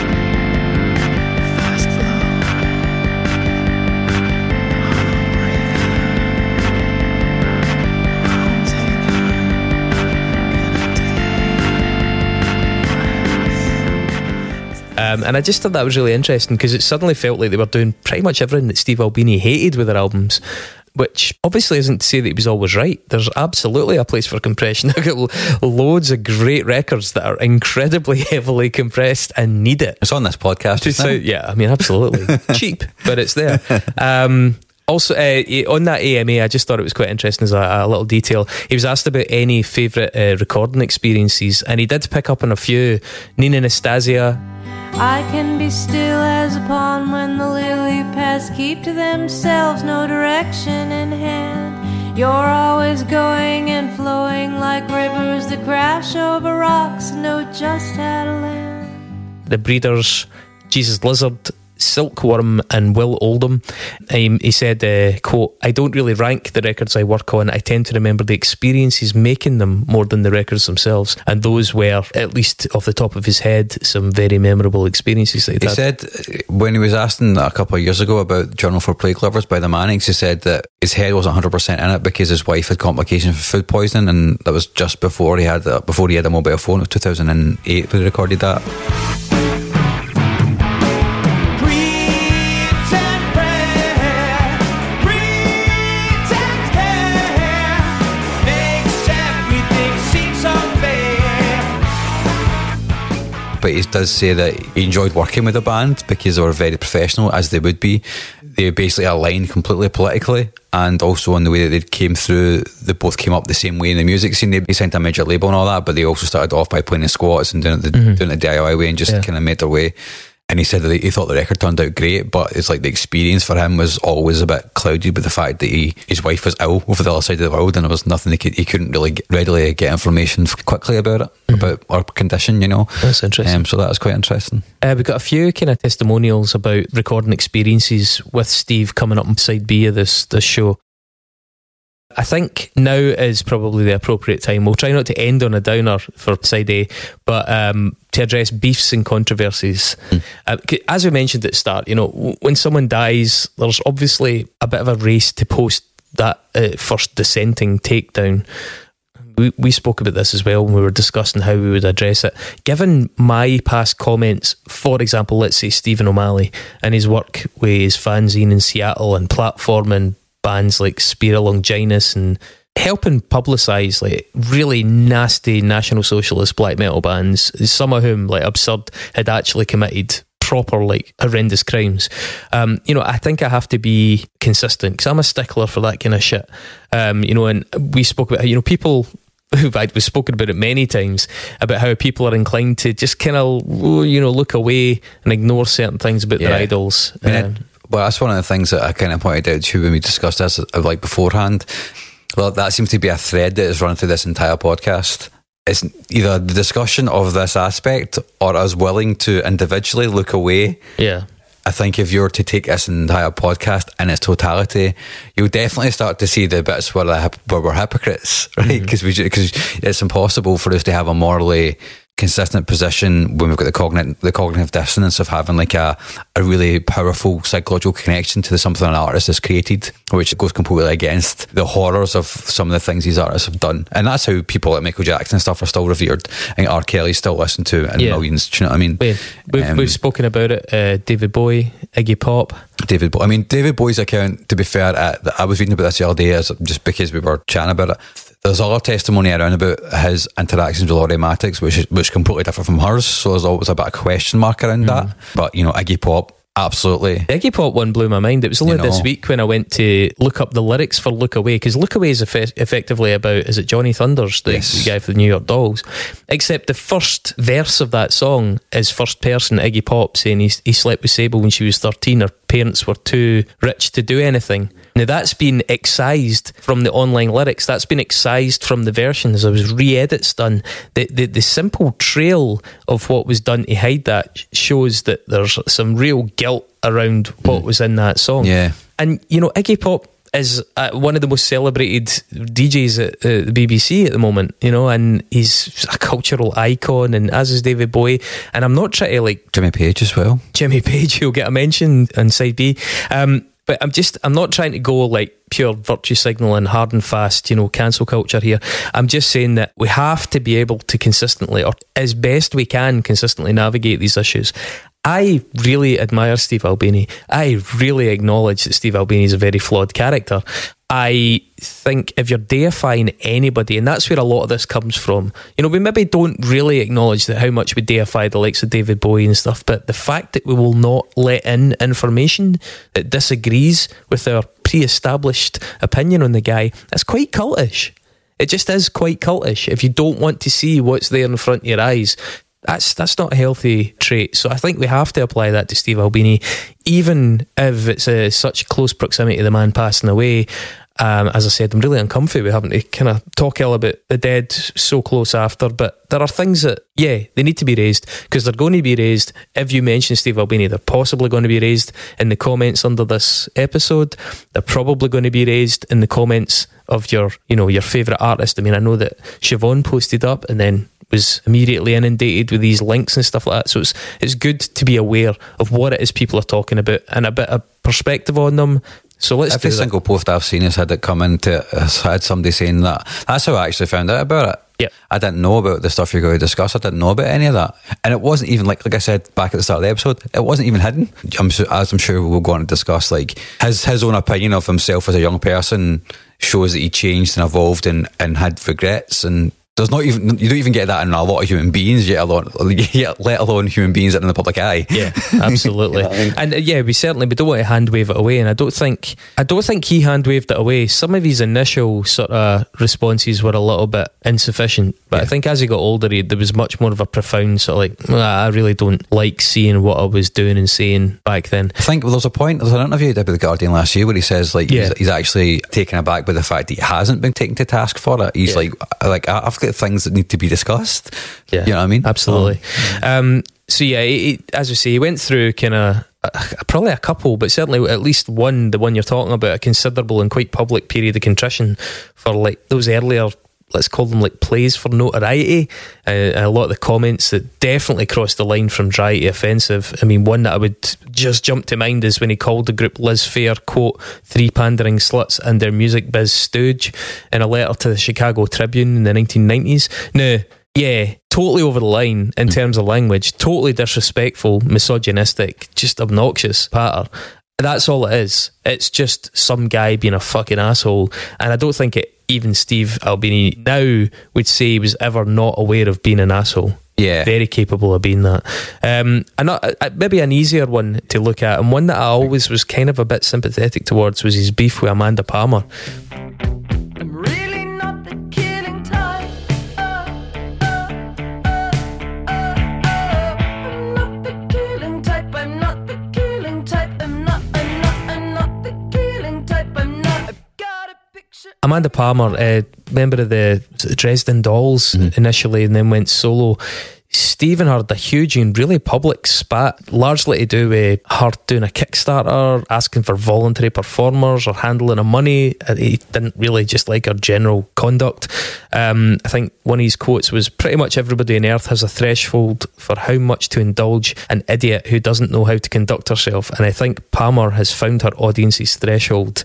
And I just thought that was really interesting, because it suddenly felt like they were doing pretty much everything that Steve Albini hated with their albums, which obviously isn't to say that he was always right. There's absolutely a place for compression. I've got loads of great records that are incredibly heavily compressed and need it. It's on this podcast. Yeah, I mean, absolutely. Cheap, but it's there. Also, on that AMA, I just thought it was quite interesting as a little detail. He was asked about any favourite recording experiences, and he did pick up on a few. Nina Anastasia. I can be still as a pond when the lily pads keep to themselves, no direction in hand. You're always going and flowing like rivers that crash over rocks and know just how to land. The Breeders, Jesus Lizard, Silkworm and Will Oldham. He said, quote, I don't really rank the records I work on. I tend to remember the experiences making them more than the records themselves. And those were, at least off the top of his head, some very memorable experiences that he said when he was asked a couple of years ago about Journal for Plague Lovers by the Mannings, he said that his head wasn't 100% in it because his wife had complications from food poisoning, and that was just before he had a mobile phone. It was 2008 when he recorded that. But he does say that he enjoyed working with the band because they were very professional, as they would be. They basically aligned completely politically, and also in the way that they came through, they both came up the same way in the music scene. They signed a major label and all that, but they also started off by playing the squats and doing it the DIY way and just kind of made their way. And he said that he thought the record turned out great, but it's like the experience for him was always a bit clouded with the fact that his wife was ill over the other side of the world, and there was nothing he couldn't really readily get information quickly about it, about her condition, That's interesting. So that was quite interesting. We've got a few kind of testimonials about recording experiences with Steve coming up on side B of this show. I think now is probably the appropriate time. We'll try not to end on a downer for side A, but to address beefs and controversies. As we mentioned at the start, when someone dies, there's obviously a bit of a race to post that first dissenting takedown. We spoke about this as well when we were discussing how we would address it. Given my past comments, for example, let's say Stephen O'Malley and his work with his fanzine in Seattle and platforming bands like Spira Longinus and helping publicise like really nasty National Socialist black metal bands, some of whom, like Absurd, had actually committed proper like horrendous crimes. I think I have to be consistent because I'm a stickler for that kind of shit. And we spoke about how people, we've spoken about it many times, about how people are inclined to just kind of look away and ignore certain things about their idols. Well, that's one of the things that I kind of pointed out to when we discussed this, like beforehand. Well, that seems to be a thread that is running through this entire podcast. It's either the discussion of this aspect or us willing to individually look away. Yeah. I think if you were to take this entire podcast in its totality, you'll definitely start to see the bits where we're hypocrites, right? Because it's impossible for us to have a morally consistent position when we've got the cognitive dissonance of having like a really powerful psychological connection to something an artist has created, which goes completely against the horrors of some of the things these artists have done. And that's how people like Michael Jackson and stuff are still revered, and R. Kelly still listened to, and millions. Do you know what I mean? We've spoken about it. David Bowie, Iggy Pop. David Bowie's account, to be fair, I was reading about this the other day just because we were chatting about it. There's a lot of testimony around about his interactions with Laurie Mattix, which completely different from hers, so there's always a bit of question mark around that. But Iggy Pop, absolutely. The Iggy Pop one blew my mind. It was only this week when I went to look up the lyrics for Look Away, because Look Away is effectively about, is it Johnny Thunders, the guy for the New York Dolls? Except the first verse of that song is first person Iggy Pop saying he slept with Sable when she was 13. Her parents were too rich to do anything. Now that's been excised from the online lyrics. That's been excised from the versions. There was re-edits done. The simple trail of what was done to hide that shows that there's some real guilt around what was in that song. Yeah. And Iggy Pop is one of the most celebrated DJs at the BBC at the moment, and he's a cultural icon, and as is David Bowie. And I'm not trying to like Jimmy Page as well. Jimmy Page, he'll get a mention on side B. But I'm not trying to go like pure virtue signal and hard and fast, cancel culture here. I'm just saying that we have to be able to consistently, or as best we can, consistently navigate these issues. I really admire Steve Albini. I really acknowledge that Steve Albini is a very flawed character. I think if you're deifying anybody, and that's where a lot of this comes from, we maybe don't really acknowledge that how much we deify the likes of David Bowie and stuff, but the fact that we will not let in information that disagrees with our pre-established opinion on the guy, that's quite cultish. It just is quite cultish. If you don't want to see what's there in front of your eyes, that's not a healthy trait. So I think we have to apply that to Steve Albini, even if it's such close proximity to the man passing away. As I said, I'm really uncomfy with having to kind of talk ill about the dead so close after, but there are things that, they need to be raised, because they're going to be raised if you mention Steve Albini. They're possibly going to be raised in the comments under this episode. They're probably going to be raised in the comments of your favourite artist. I mean, I know that Siobhan posted up and then was immediately inundated with these links and stuff like that. So it's good to be aware of what it is people are talking about and a bit of perspective on them. So let's every single post I've seen has had it come into, has had somebody saying that. That's how I actually found out about it. Yeah, I didn't know about the stuff you're going to discuss. I didn't know about any of that, and it wasn't even like I said back at the start of the episode, it wasn't even hidden. As I'm sure we'll go on to discuss, like his own opinion of himself as a young person shows that he changed and evolved and had regrets, and there's not even, you don't even get that in a lot of human beings, let alone human beings that are in the public eye. Yeah, absolutely. And we don't want to hand wave it away, and I don't think he hand waved it away. Some of his initial sort of responses were a little bit insufficient, but I think as he got older, there was much more of a profound sort of like, I really don't like seeing what I was doing and saying back then. I think there's an interview he did with The Guardian last year where he says he's actually taken aback by the fact that he hasn't been taken to task for it. He's like I've got things that need to be discussed. Yeah, you know what I mean? Absolutely. As we say, he went through kind of probably a couple, but certainly at least one, the one you're talking about, a considerable and quite public period of contrition for like those earlier, let's call them like plays for notoriety. A lot of the comments that definitely crossed the line from dry to offensive. I mean, one that I would just jump to mind is when he called the group Liz Phair, quote, 3 pandering sluts and their music biz stooge, in a letter to the Chicago Tribune in the 1990s. Now, totally over the line in terms of language, totally disrespectful, misogynistic, just obnoxious patter. That's all it is. It's just some guy being a fucking asshole, and I don't think even Steve Albini now would say he was ever not aware of being an asshole. Yeah, very capable of being that. And maybe an easier one to look at, and one that I always was kind of a bit sympathetic towards, was his beef with Amanda Palmer. I'm really not the killing type. I'm not the killing type. I'm not the killing type. I'm not the killing type. I'm not. I've got a picture. Amanda Palmer, member of the Dresden Dolls initially, and then went solo. Steve and her had a huge and really public spat, largely to do with her doing a Kickstarter, asking for voluntary performers or handling of money. He didn't really just like her general conduct. I think one of his quotes was, pretty much everybody on earth has a threshold for how much to indulge an idiot who doesn't know how to conduct herself. And I think Palmer has found her audience's threshold.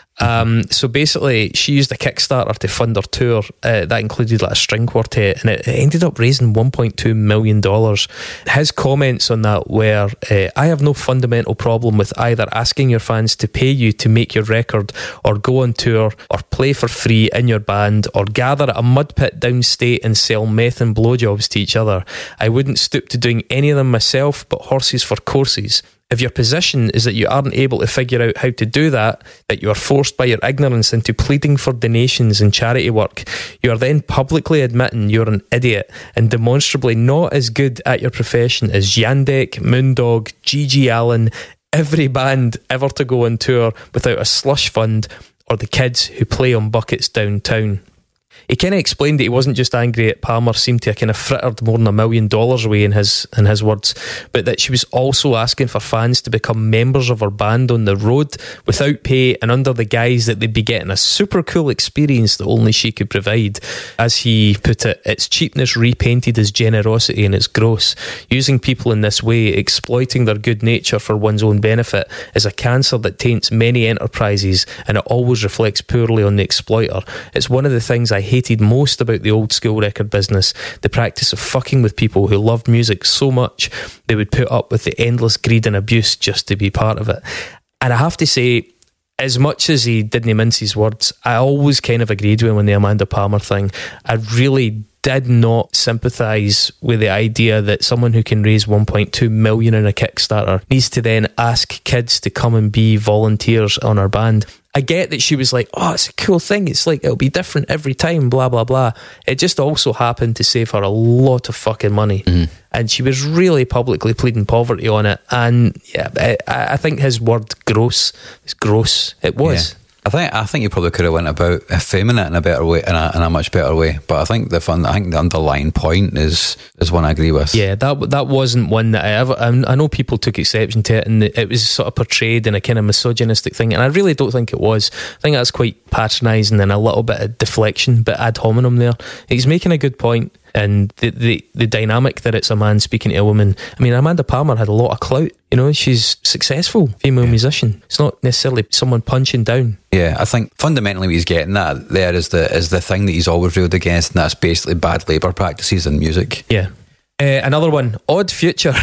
So basically she used a Kickstarter to fund her tour that included like a string quartet, and it ended up raising $1.2 million. His comments on that were, I have no fundamental problem with either asking your fans to pay you to make your record, or go on tour, or play for free in your band, or gather at a mud pit downstate and sell meth and blowjobs to each other. I wouldn't stoop to doing any of them myself, but horses for courses. If your position is that you aren't able to figure out how to do that you are forced by your ignorance into pleading for donations and charity work, you are then publicly admitting you're an idiot and demonstrably not as good at your profession as Yandek, Moondog, G.G. Allen, every band ever to go on tour without a slush fund, or the kids who play on buckets downtown. He kind of explained that he wasn't just angry at Palmer, seemed to have kind of frittered more than $1 million away in his words, but that she was also asking for fans to become members of her band on the road without pay and under the guise that they'd be getting a super cool experience that only she could provide. As he put it, it's cheapness repainted as generosity, and it's gross. Using people in this way, exploiting their good nature for one's own benefit, is a cancer that taints many enterprises, and it always reflects poorly on the exploiter. It's one of the things I hated most about the old school record business, the practice of fucking with people who loved music so much they would put up with the endless greed and abuse just to be part of it. And I have to say, as much as he didn't mince his words, I always kind of agreed with him on the Amanda Palmer thing. I really did not sympathise with the idea that someone who can raise 1.2 million in a Kickstarter needs to then ask kids to come and be volunteers on our band. I get that she was like, oh, it's a cool thing, it's like it'll be different every time, blah blah blah. It just also happened to save her a lot of fucking money. And she was really publicly pleading poverty on it. And yeah, I think his word gross is gross. It was. I think you probably could have went about framing it in a better way, in a much better way. But I think the underlying point is one I agree with. Yeah, that wasn't one that I know people took exception to it, and it was sort of portrayed in a kind of misogynistic thing, and I really don't think it was. I think that's quite patronising and a little bit of deflection, but ad hominem there. He's making a good point. And the dynamic that it's a man speaking to a woman. I mean, Amanda Palmer had a lot of clout. You know, she's successful female musician. It's not necessarily someone punching down. Yeah, I think fundamentally what he's getting at there is the thing that he's always railed against, and that's basically bad labour practices in music. Yeah. Another one, Odd Future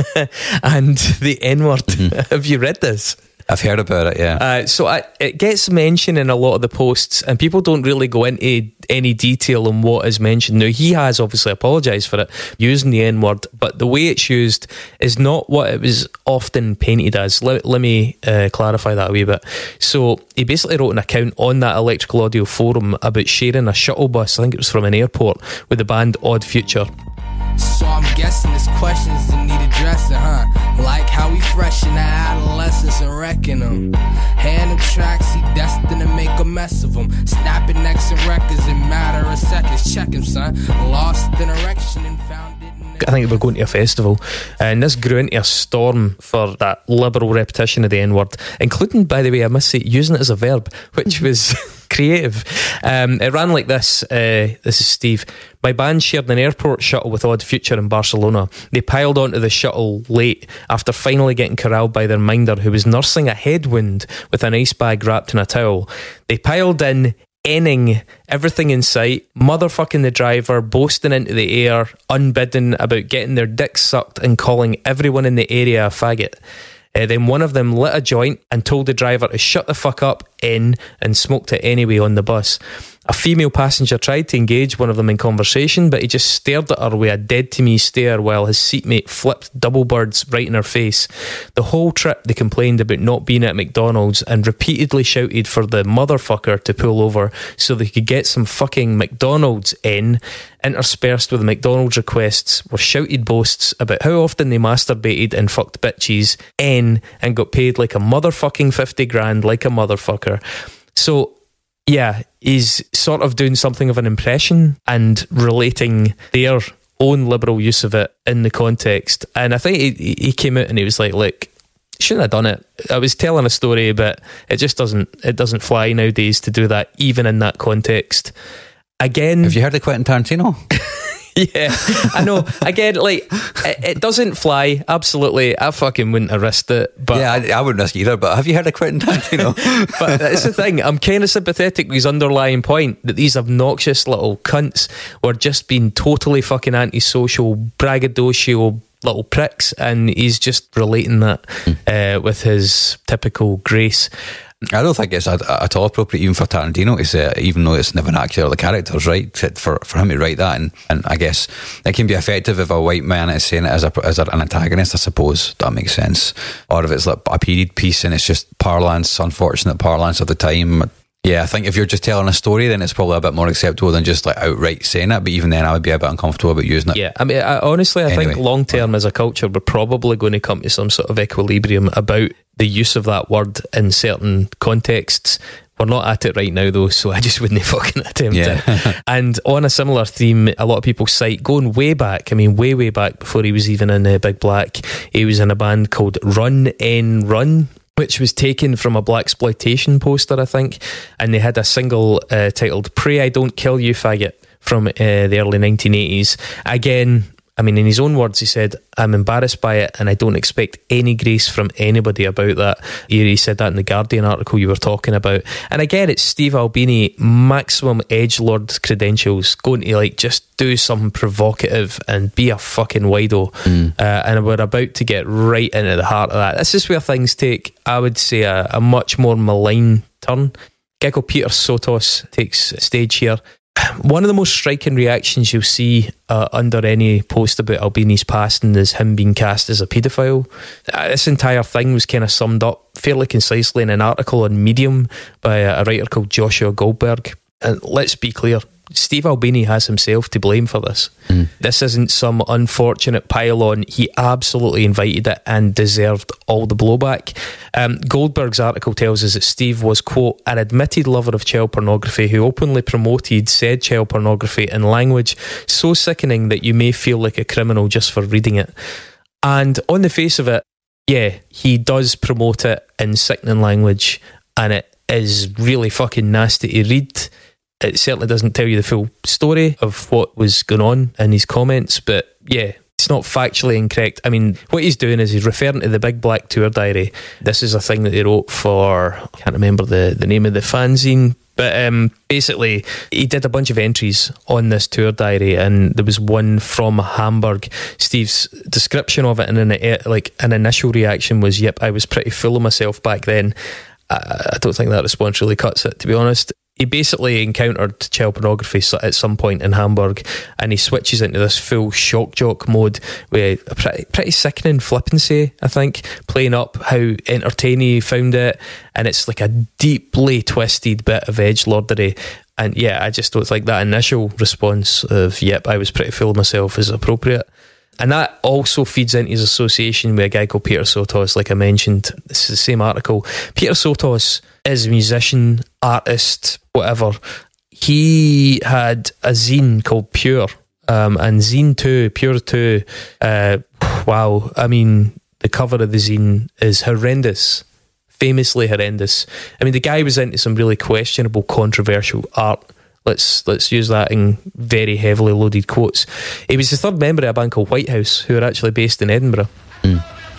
and the N-word. Have you read this? I've heard about it, yeah. So it gets mentioned in a lot of the posts, and people don't really go into any detail on what is mentioned. Now, he has obviously apologised for it, using the N-word, but the way it's used is not what it was often painted as. Let me clarify that a wee bit. So he basically wrote an account on that Electrical Audio forum about sharing a shuttle bus, I think it was from an airport, with the band Odd Future. So I'm guessing this questions that need addressing, huh? Like how we fresh in the adolescence and wrecking them. Hand them tracks, he destined to make a mess of them. Snapping necks and records in matter of seconds. Check him, son. Lost in erection and found it. I think they were going to a festival, and this grew into a storm for that liberal repetition of the N-word, including, by the way, I must say, using it as a verb, which was creative. It ran like this. This is Steve. My band shared an airport shuttle with Odd Future in Barcelona. They piled onto the shuttle late after finally getting corralled by their minder, who was nursing a head wound with an ice bag wrapped in a towel. They piled in, N-ing everything in sight, motherfucking the driver, boasting into the air, unbidden about getting their dicks sucked and calling everyone in the area a faggot. Then one of them lit a joint and told the driver to shut the fuck up, and smoked it anyway on the bus. A female passenger tried to engage one of them in conversation, but he just stared at her with a dead-to-me stare while his seatmate flipped double birds right in her face. The whole trip they complained about not being at McDonald's and repeatedly shouted for the motherfucker to pull over so they could get some fucking McDonald's in. Interspersed with the McDonald's requests were shouted boasts about how often they masturbated and fucked bitches and got paid like a motherfucking 50 grand like a motherfucker. So yeah, he's sort of doing something of an impression and relating their own liberal use of it in the context. And I think he came out and he was like, look, shouldn't have done it. I was telling a story, but it just doesn't fly nowadays to do that, even in that context. Again, have you heard of Quentin Tarantino? Yeah, I know. Again, like, it doesn't fly. Absolutely, I fucking wouldn't have risked it. But yeah, I wouldn't risk either. But have you heard of Quentin Tarantino? But that's the thing. I'm kind of sympathetic with his underlying point that these obnoxious little cunts were just being totally fucking antisocial, braggadocio little pricks, and he's just relating that with his typical grace. I don't think it's at all appropriate even for Tarantino to say it, even though it's never accurate or the characters, right? For him to write that, and I guess it can be effective if a white man is saying it as an antagonist, I suppose. That makes sense. Or if it's like a period piece and it's just parlance, unfortunate parlance of the time. Yeah, I think if you're just telling a story, then it's probably a bit more acceptable than just like outright saying it. But even then, I would be a bit uncomfortable about using it. Yeah, I mean, honestly, I think long term as a culture, we're probably going to come to some sort of equilibrium about the use of that word in certain contexts. We're not at it right now, though, so I just wouldn't fucking attempt it. And on a similar theme, a lot of people cite going way back. I mean, way back before he was even in Big Black. He was in a band called Run N Run, which was taken from a blaxploitation poster, I think, and they had a single titled "Pray I Don't Kill You, Faggot" from the early 1980s. Again, I mean, in his own words, he said, "I'm embarrassed by it and I don't expect any grace from anybody about that." He said that in the Guardian article you were talking about. And again, it's Steve Albini, maximum edgelord credentials, going to like just do something provocative and be a fucking wido. And we're about to get right into the heart of that. This is where things take, I would say, a much more malign turn. A guy called Peter Sotos takes stage here. One of the most striking reactions you'll see under any post about Albini's passing is him being cast as a paedophile. This entire thing was kind of summed up fairly concisely in an article on Medium by a writer called Joshua Goldberg. And let's be clear, Steve Albini has himself to blame for this. This isn't some unfortunate pile-on. He absolutely invited it and deserved all the blowback. Goldberg's article tells us that Steve was, quote, an admitted lover of child pornography who openly promoted said child pornography in language so sickening that you may feel like a criminal just for reading it. And on the face of it, yeah, he does promote it in sickening language, and it is really fucking nasty to read. It certainly doesn't tell you the full story of what was going on in his comments, but yeah, it's not factually incorrect. I mean, what he's doing is he's referring to the Big Black Tour Diary. This is a thing that they wrote for, I can't remember the name of the fanzine, but basically he did a bunch of entries on this tour diary, and there was one from Hamburg. Steve's description of it and an initial reaction was, yep, I was pretty full of myself back then. I don't think that response really cuts it, to be honest. He basically encountered child pornography at some point in Hamburg, and he switches into this full shock jock mode with a pretty sickening flippancy, I think, playing up how entertaining he found it, and it's like a deeply twisted bit of edgelordery. And yeah, I just don't think that initial response of, yep, I was pretty full of myself is appropriate. And that also feeds into his association with a guy called Peter Sotos, like I mentioned. This is the same article. Peter Sotos is a musician, artist, whatever. He had a zine called Pure, and Zine 2, Pure 2, wow, I mean, the cover of the zine is horrendous, famously horrendous. I mean, the guy was into some really questionable, controversial art. Let's use that in very heavily loaded quotes. He was the third member of a band called Whitehouse, who are actually based in Edinburgh. Bathroom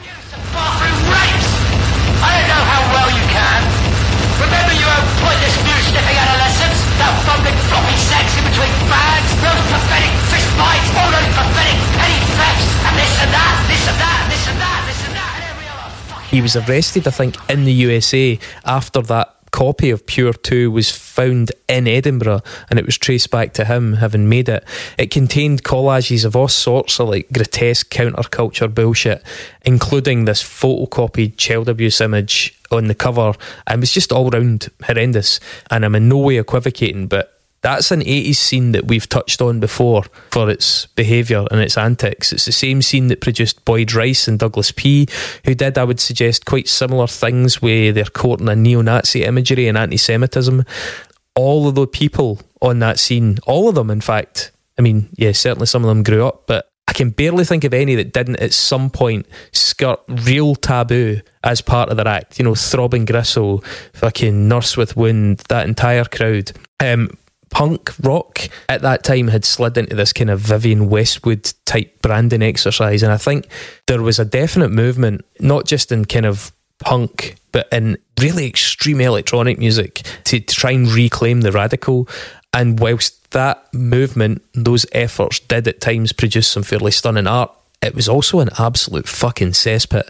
rapes! I don't know how well you can. Remember your own pointless news-sniffing adolescence? That fumbling floppy sex in between bags? Those pathetic fist fights? All those pathetic petty thefts? And this and that, this and that, this and that, this and that, and every other fucking... He was arrested, I think, in the USA after that copy of Pure 2 was found in Edinburgh, and it was traced back to him having made it. It contained collages of all sorts of like grotesque counterculture bullshit, including this photocopied child abuse image on the cover, and was just all round horrendous. And I'm in no way equivocating, but that's an 80s scene that we've touched on before for its behaviour and its antics. It's the same scene that produced Boyd Rice and Douglas P., who did, I would suggest, quite similar things with their courting of neo-Nazi imagery and anti-Semitism. All of the people on that scene, all of them in fact, I mean, yeah, certainly some of them grew up, but I can barely think of any that didn't at some point skirt real taboo as part of their act. You know, Throbbing Gristle, fucking Nurse with Wound, that entire crowd. Punk rock at that time had slid into this kind of Vivienne Westwood type branding exercise, and I think there was a definite movement, not just in kind of punk, but in really extreme electronic music to try and reclaim the radical. And whilst that movement, those efforts did at times produce some fairly stunning art, it was also an absolute fucking cesspit.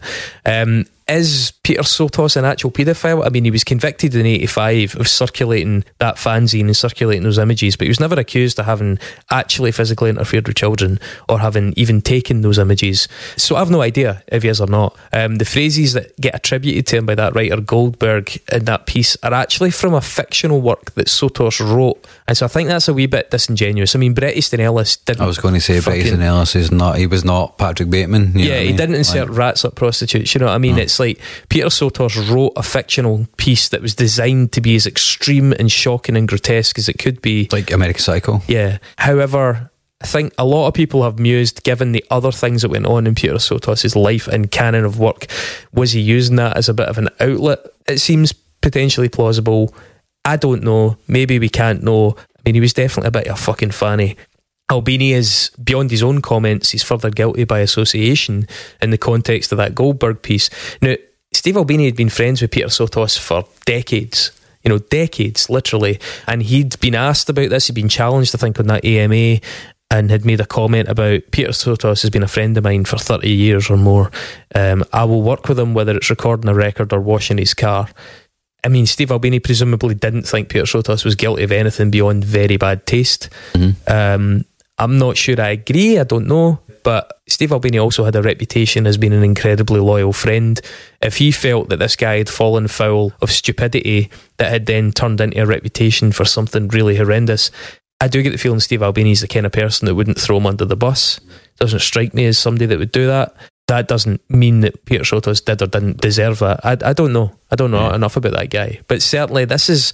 Is Peter Sotos an actual paedophile? I mean, he was convicted in 85 of circulating that fanzine and circulating those images, but he was never accused of having actually physically interfered with children or having even taken those images. So I have no idea if he is or not. The phrases that get attributed to him by that writer Goldberg in that piece are actually from a fictional work that Sotos wrote, and so I think that's a wee bit disingenuous. I mean, Bret Easton Ellis didn't. I was going to say Bret Easton Ellis is not. He was not Patrick Bateman. You know what I mean? He didn't insert rats up prostitutes. You know what I mean? It's like Peter Sotos wrote a fictional piece that was designed to be as extreme and shocking and grotesque as it could be. Like American Psycho. Yeah. However, I think a lot of people have mused, given the other things that went on in Peter Sotos' life and canon of work, was he using that as a bit of an outlet? It seems potentially plausible. I don't know. Maybe we can't know. I mean, he was definitely a bit of a fucking fanny. Albini is, beyond his own comments, he's further guilty by association in the context of that Goldberg piece. Now, Steve Albini had been friends with Peter Sotos for decades, decades, literally. And he'd been asked about this, he'd been challenged, I think, on that AMA, and had made a comment about Peter Sotos has been a friend of mine for 30 years or more. I will work with him, whether it's recording a record or washing his car. I mean, Steve Albini presumably didn't think Peter Sotos was guilty of anything beyond very bad taste. Mm-hmm. I'm not sure I agree, I don't know, but Steve Albini also had a reputation as being an incredibly loyal friend. If he felt that this guy had fallen foul of stupidity that had then turned into a reputation for something really horrendous, I do get the feeling Steve Albini is the kind of person that wouldn't throw him under the bus. Doesn't strike me as somebody that would do that. That doesn't mean that Peter Sotos did or didn't deserve that. I don't know. I don't know enough about that guy. But certainly there's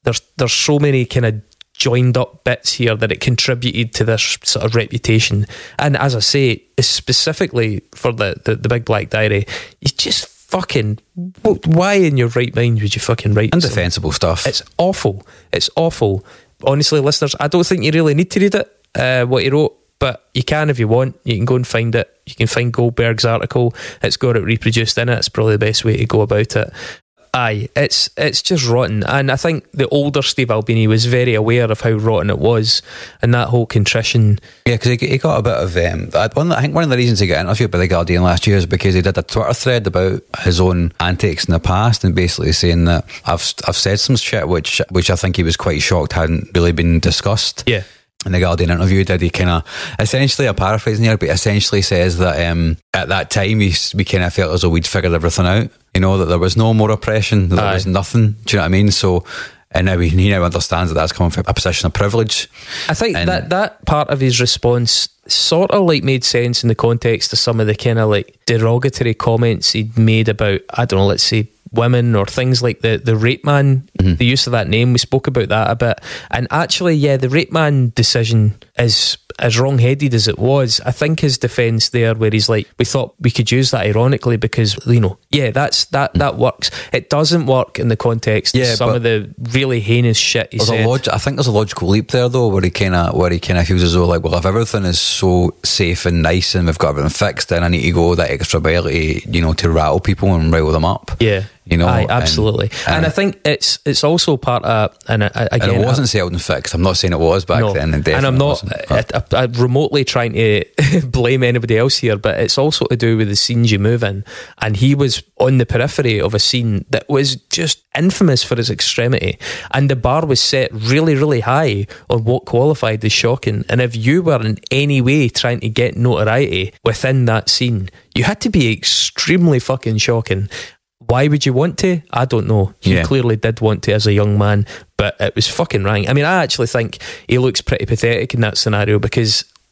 so many kind of joined up bits here that it contributed to this sort of reputation. And as I say, specifically for the Big Black Diary, you just fucking, why in your right mind would you fucking write indefensible stuff? It's awful. It's awful. Honestly, listeners, I don't think you really need to read it, what he wrote, but you can if you want. You can go and find it. You can find Goldberg's article. It's got it reproduced in it. It's probably the best way to go about it. Aye, it's just rotten. And I think the older Steve Albini was very aware of how rotten it was, and that whole contrition. Yeah, because he got a bit of I think one of the reasons he got interviewed by The Guardian last year is because he did a Twitter thread about his own antics in the past, and basically saying that I've said some shit which I think he was quite shocked hadn't really been discussed. Yeah. In the Guardian interview, did he kind of, essentially, I'm paraphrasing here, but essentially says that at that time we kind of felt as though we'd figured everything out, that there was no more oppression, that there was nothing, do you know what I mean? So, and now he now understands that that's coming from a position of privilege. I think that part of his response sort of like made sense in the context of some of the kind of like derogatory comments he'd made about, I don't know, let's say women or things like the Rape Man, the use of that name. We spoke about that a bit, and actually, yeah, the Rape Man decision is as wrong-headed as it was. I think his defence there, where he's like, we thought we could use that ironically because that works. It doesn't work in the context of some of the really heinous shit he said. I think there's a logical leap there though, where he kind of feels as though like, well, if everything is so safe and nice and we've got everything fixed, then I need to go that extra mile to rattle people and rile them up. Yeah. Aye, absolutely. And I think it's also part of, and again, it wasn't settled and fixed. I'm not saying it was back then, and I'm not I'm remotely trying to blame anybody else here, but it's also to do with the scenes you move in, and he was on the periphery of a scene that was just infamous for its extremity, and the bar was set really, really high on what qualified as shocking, and if you were in any way trying to get notoriety within that scene, you had to be extremely fucking shocking. Why would you want to? I don't know. He clearly did want to as a young man, but it was fucking wrong. I mean, I actually think he looks pretty pathetic in that scenario because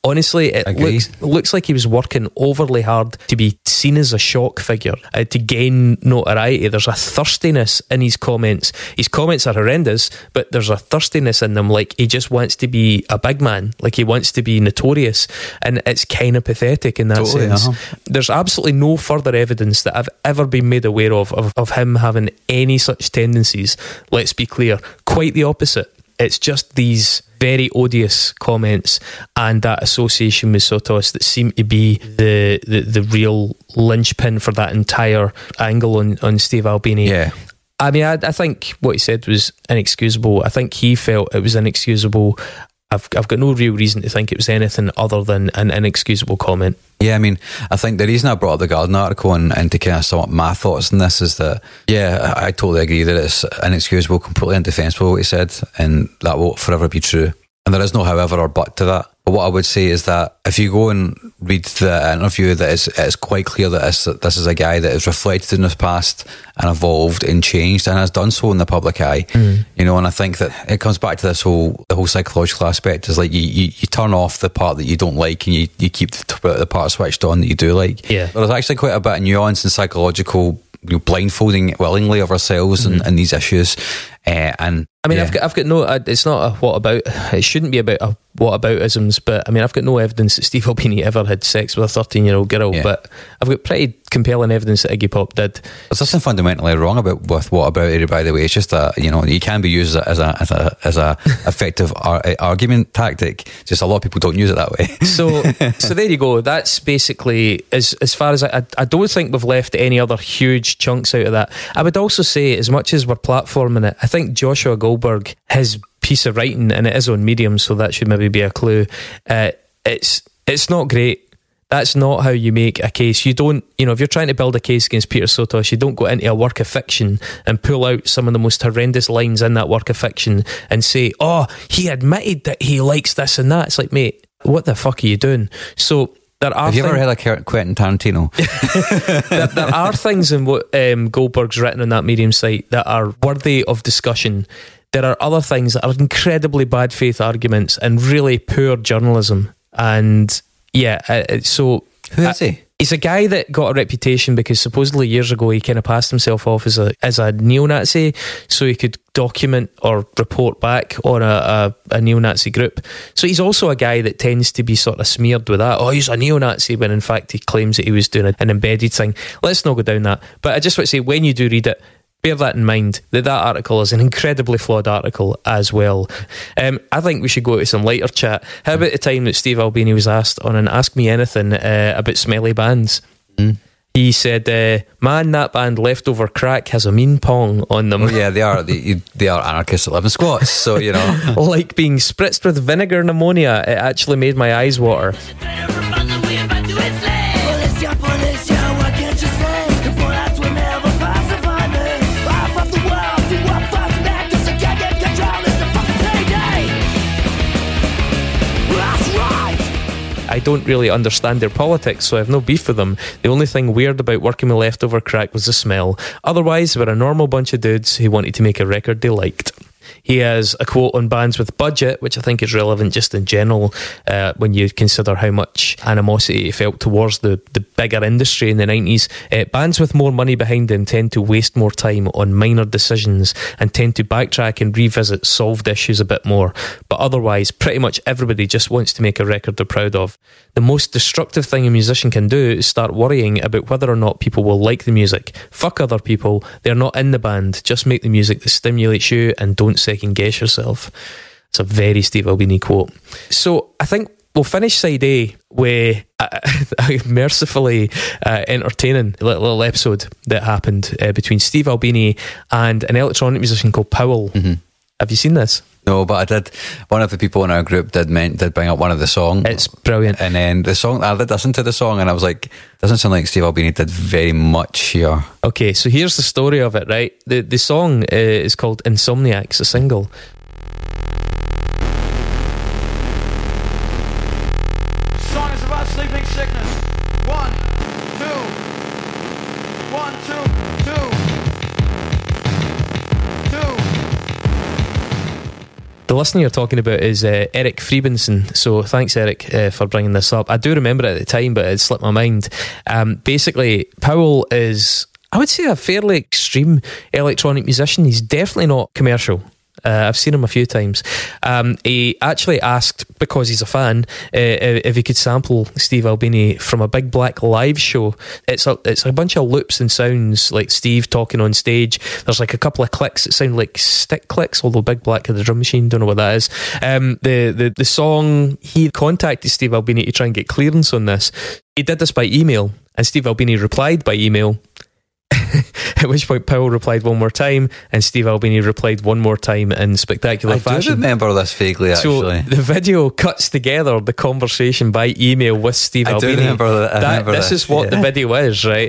Honestly, it Agree. looks like he was working overly hard to be seen as a shock figure, to gain notoriety. There's a thirstiness in his comments. His comments are horrendous, but there's a thirstiness in them, like he just wants to be a big man, like he wants to be notorious, and it's kind of pathetic in that Totally, sense. uh-huh. There's absolutely no further evidence that I've ever been made aware of him having any such tendencies. Let's be clear, quite the opposite. It's just these very odious comments and that association with Sotos that seem to be the real linchpin for that entire angle on Steve Albini. Yeah. I mean, I think what he said was inexcusable. I think he felt it was inexcusable. I've got no real reason to think it was anything other than an inexcusable comment. Yeah, I mean, I think the reason I brought up the Guardian article and to kind of sum up my thoughts on this is that, yeah, I totally agree that it's inexcusable, completely indefensible what he said, and that will forever be true. And there is no however or but to that. But what I would say is that if you go and read the interview, that it's quite clear that this is a guy that has reflected in his past and evolved and changed and has done so in the public eye. You know, and I think that it comes back to the whole psychological aspect is like you turn off the part that you don't like and you keep the part switched on that you do like. Yeah. There's actually quite a bit of nuance and psychological blindfolding willingly of ourselves in these issues. And I mean, yeah. I've got no. It's not a what about. It shouldn't be about a what aboutisms. But I mean, I've got no evidence that Steve Albini ever had sex with a 13-year-old girl. Yeah. But I've got pretty compelling evidence that Iggy Pop did. There's nothing fundamentally wrong with what about it, by the way. It's just that, you know, you can be used as a effective argument tactic. Just a lot of people don't use it that way. So there you go. That's basically as far as I don't think we've left any other huge chunks out of that. I would also say, as much as we're platforming it, I think Joshua Goldberg, his piece of writing, and it is on Medium, so that should maybe be a clue. It's not great. That's not how you make a case. You don't, you know, if you're trying to build a case against Peter Sotos, you don't go into a work of fiction and pull out some of the most horrendous lines in that work of fiction and say, oh, he admitted that he likes this and that. It's like, mate, what the fuck are you doing? So there are Have you ever heard of Quentin Tarantino? there are things in what Goldberg's written on that Medium site that are worthy of discussion. There are other things that are incredibly bad faith arguments and really poor journalism. And yeah, so Who is he? He's a guy that got a reputation because supposedly years ago he kind of passed himself off as a neo-Nazi, so he could document or report back on a neo-Nazi group. So he's also a guy that tends to be sort of smeared with that. Oh, he's a neo-Nazi, when in fact he claims that he was doing an embedded thing. Let's not go down that. But I just want to say, when you do read it, bear that in mind, that article is an incredibly flawed article as well. I think we should go to some lighter chat. How about the time that Steve Albini was asked on an Ask Me Anything about smelly bands? He said, man, that band Leftover Crack has a mean pong on them. Oh, yeah, they are anarchists that live in squats, so, you know. Like being spritzed with vinegar and ammonia, it actually made my eyes water. I don't really understand their politics, so I have no beef with them. The only thing weird about working with Leftover Crack was the smell. Otherwise, we're a normal bunch of dudes who wanted to make a record they liked. He has a quote on bands with budget, which I think is relevant just in general when you consider how much animosity he felt towards the bigger industry in the 90s. Bands with more money behind them tend to waste more time on minor decisions and tend to backtrack and revisit solved issues a bit more. But otherwise, pretty much everybody just wants to make a record they're proud of. The most destructive thing a musician can do is start worrying about whether or not people will like the music. Fuck other people. They're not in the band. Just make the music that stimulates you and don't second guess yourself. It's a very Steve Albini quote. So I think we'll finish side A with a mercifully entertaining little episode that happened between Steve Albini and an electronic musician called Powell. Have you seen this? No, but I did. One of the people in our group did bring up one of the songs. It's brilliant. And then the song, I did listen to the song and I was like, doesn't sound like Steve Albini did very much here. Okay, so here's the story of it, right? The song is called Insomniac, it's a single. Song is about sleeping sickness. 1, 2. 1, 2, 2. 2. The The listener you're talking about is Eric Freebenson. So thanks, Eric, for bringing this up. I do remember it at the time, but it slipped my mind. Basically, Powell is, I would say, a fairly extreme electronic musician. He's definitely not commercial. I've seen him a few times. He actually asked, because he's a fan, if he could sample Steve Albini from a Big Black live show. It's a bunch of loops and sounds, like Steve talking on stage. There's like a couple of clicks that sound like stick clicks, although Big Black had the drum machine, don't know what that is. The song, he contacted Steve Albini to try and get clearance on this. He did this by email, and Steve Albini replied by email. At which point Powell replied one more time, and Steve Albini replied one more time in spectacular fashion. I do remember this vaguely, actually. So the video cuts together the conversation by email with Steve Albini. I do remember that. This is what the video is, right?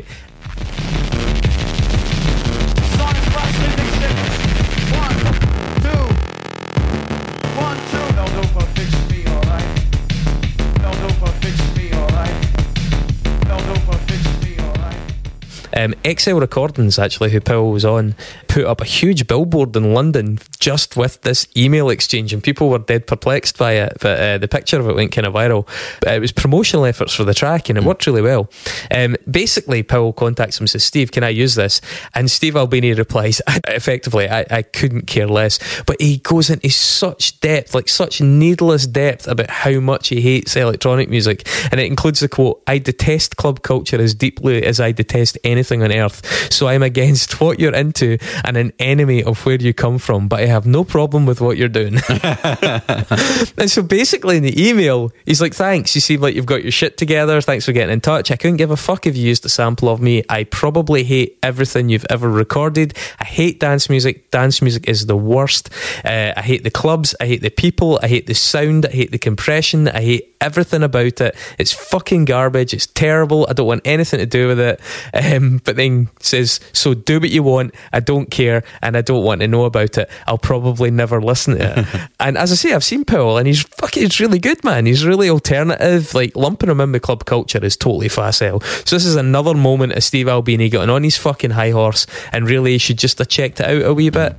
XL Recordings, actually, who Powell was on, put up a huge billboard in London just with this email exchange, and people were dead perplexed by it, but the picture of it went kind of viral. It was promotional efforts for the track, and it worked really well. Basically, Powell contacts him and says, Steve, can I use this? And Steve Albini replies, effectively, I couldn't care less. But he goes into such depth, like such needless depth, about how much he hates electronic music, and it includes the quote, I detest club culture as deeply as I detest anything on earth, so I'm against what you're into and an enemy of where you come from, but I have no problem with what you're doing. And so basically in the email he's like, thanks, you seem like you've got your shit together, thanks for getting in touch, I couldn't give a fuck if you used a sample of me, I probably hate everything you've ever recorded, I hate dance music is the worst, I hate the clubs, I hate the people, I hate the sound, I hate the compression, I hate everything about it, it's fucking garbage, it's terrible, I don't want anything to do with it. But then says, so do what you want, I don't care, and I don't want to know about it, I'll probably never listen to it. And as I say, I've seen Powell, and he's really good, man. He's really alternative. Like, lumping him in with club culture is totally facile. So this is another moment of Steve Albini getting on his fucking high horse, and really he should just have checked it out a wee bit.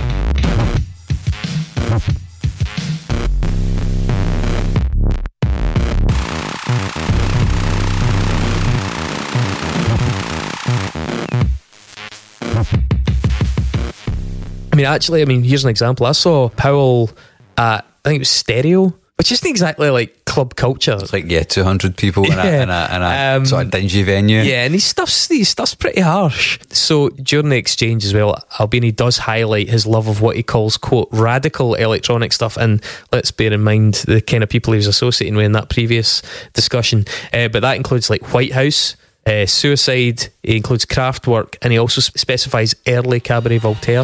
I mean, here's an example. I saw Powell at, I think it was Stereo, which isn't exactly like club culture. It's like, 200 people in a sort of dingy venue. Yeah, and his stuff's pretty harsh. So during the exchange as well, Albini does highlight his love of what he calls, quote, radical electronic stuff. And let's bear in mind the kind of people he was associating with in that previous discussion. But that includes like White House, Suicide, he includes Kraftwerk, and he also specifies early Cabaret Voltaire.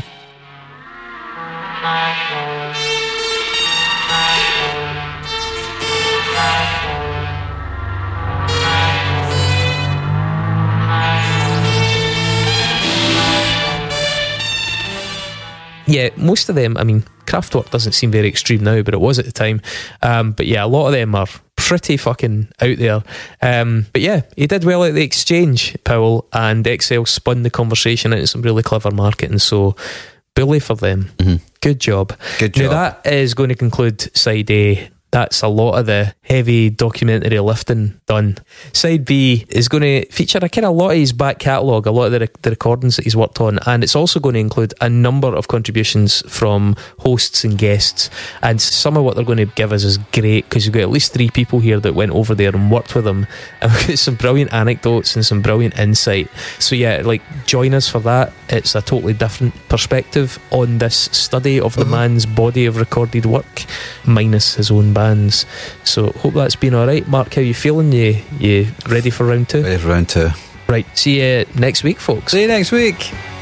Yeah, most of them, I mean, Kraftwerk doesn't seem very extreme now, but it was at the time. But yeah, a lot of them are pretty fucking out there. But yeah, he did well at the exchange, Powell, and XL spun the conversation into some really clever marketing, so bully for them. Mm-hmm. Good job. Now that is going to conclude side A. That's a lot of the heavy documentary lifting done. Side B is going to feature a kind of lot of his back catalogue, a lot of the recordings that he's worked on, and it's also going to include a number of contributions from hosts and guests. And some of what they're going to give us is great, because you've got at least 3 people here that went over there and worked with him, and we've got some brilliant anecdotes and some brilliant insight. So yeah, like, join us for that. It's a totally different perspective on this study of the man's body of recorded work, minus his own bands. So hope that's been alright. Mark, how you feeling? You ready for round 2? Ready for round 2. Right, see you next week, folks. See you next week.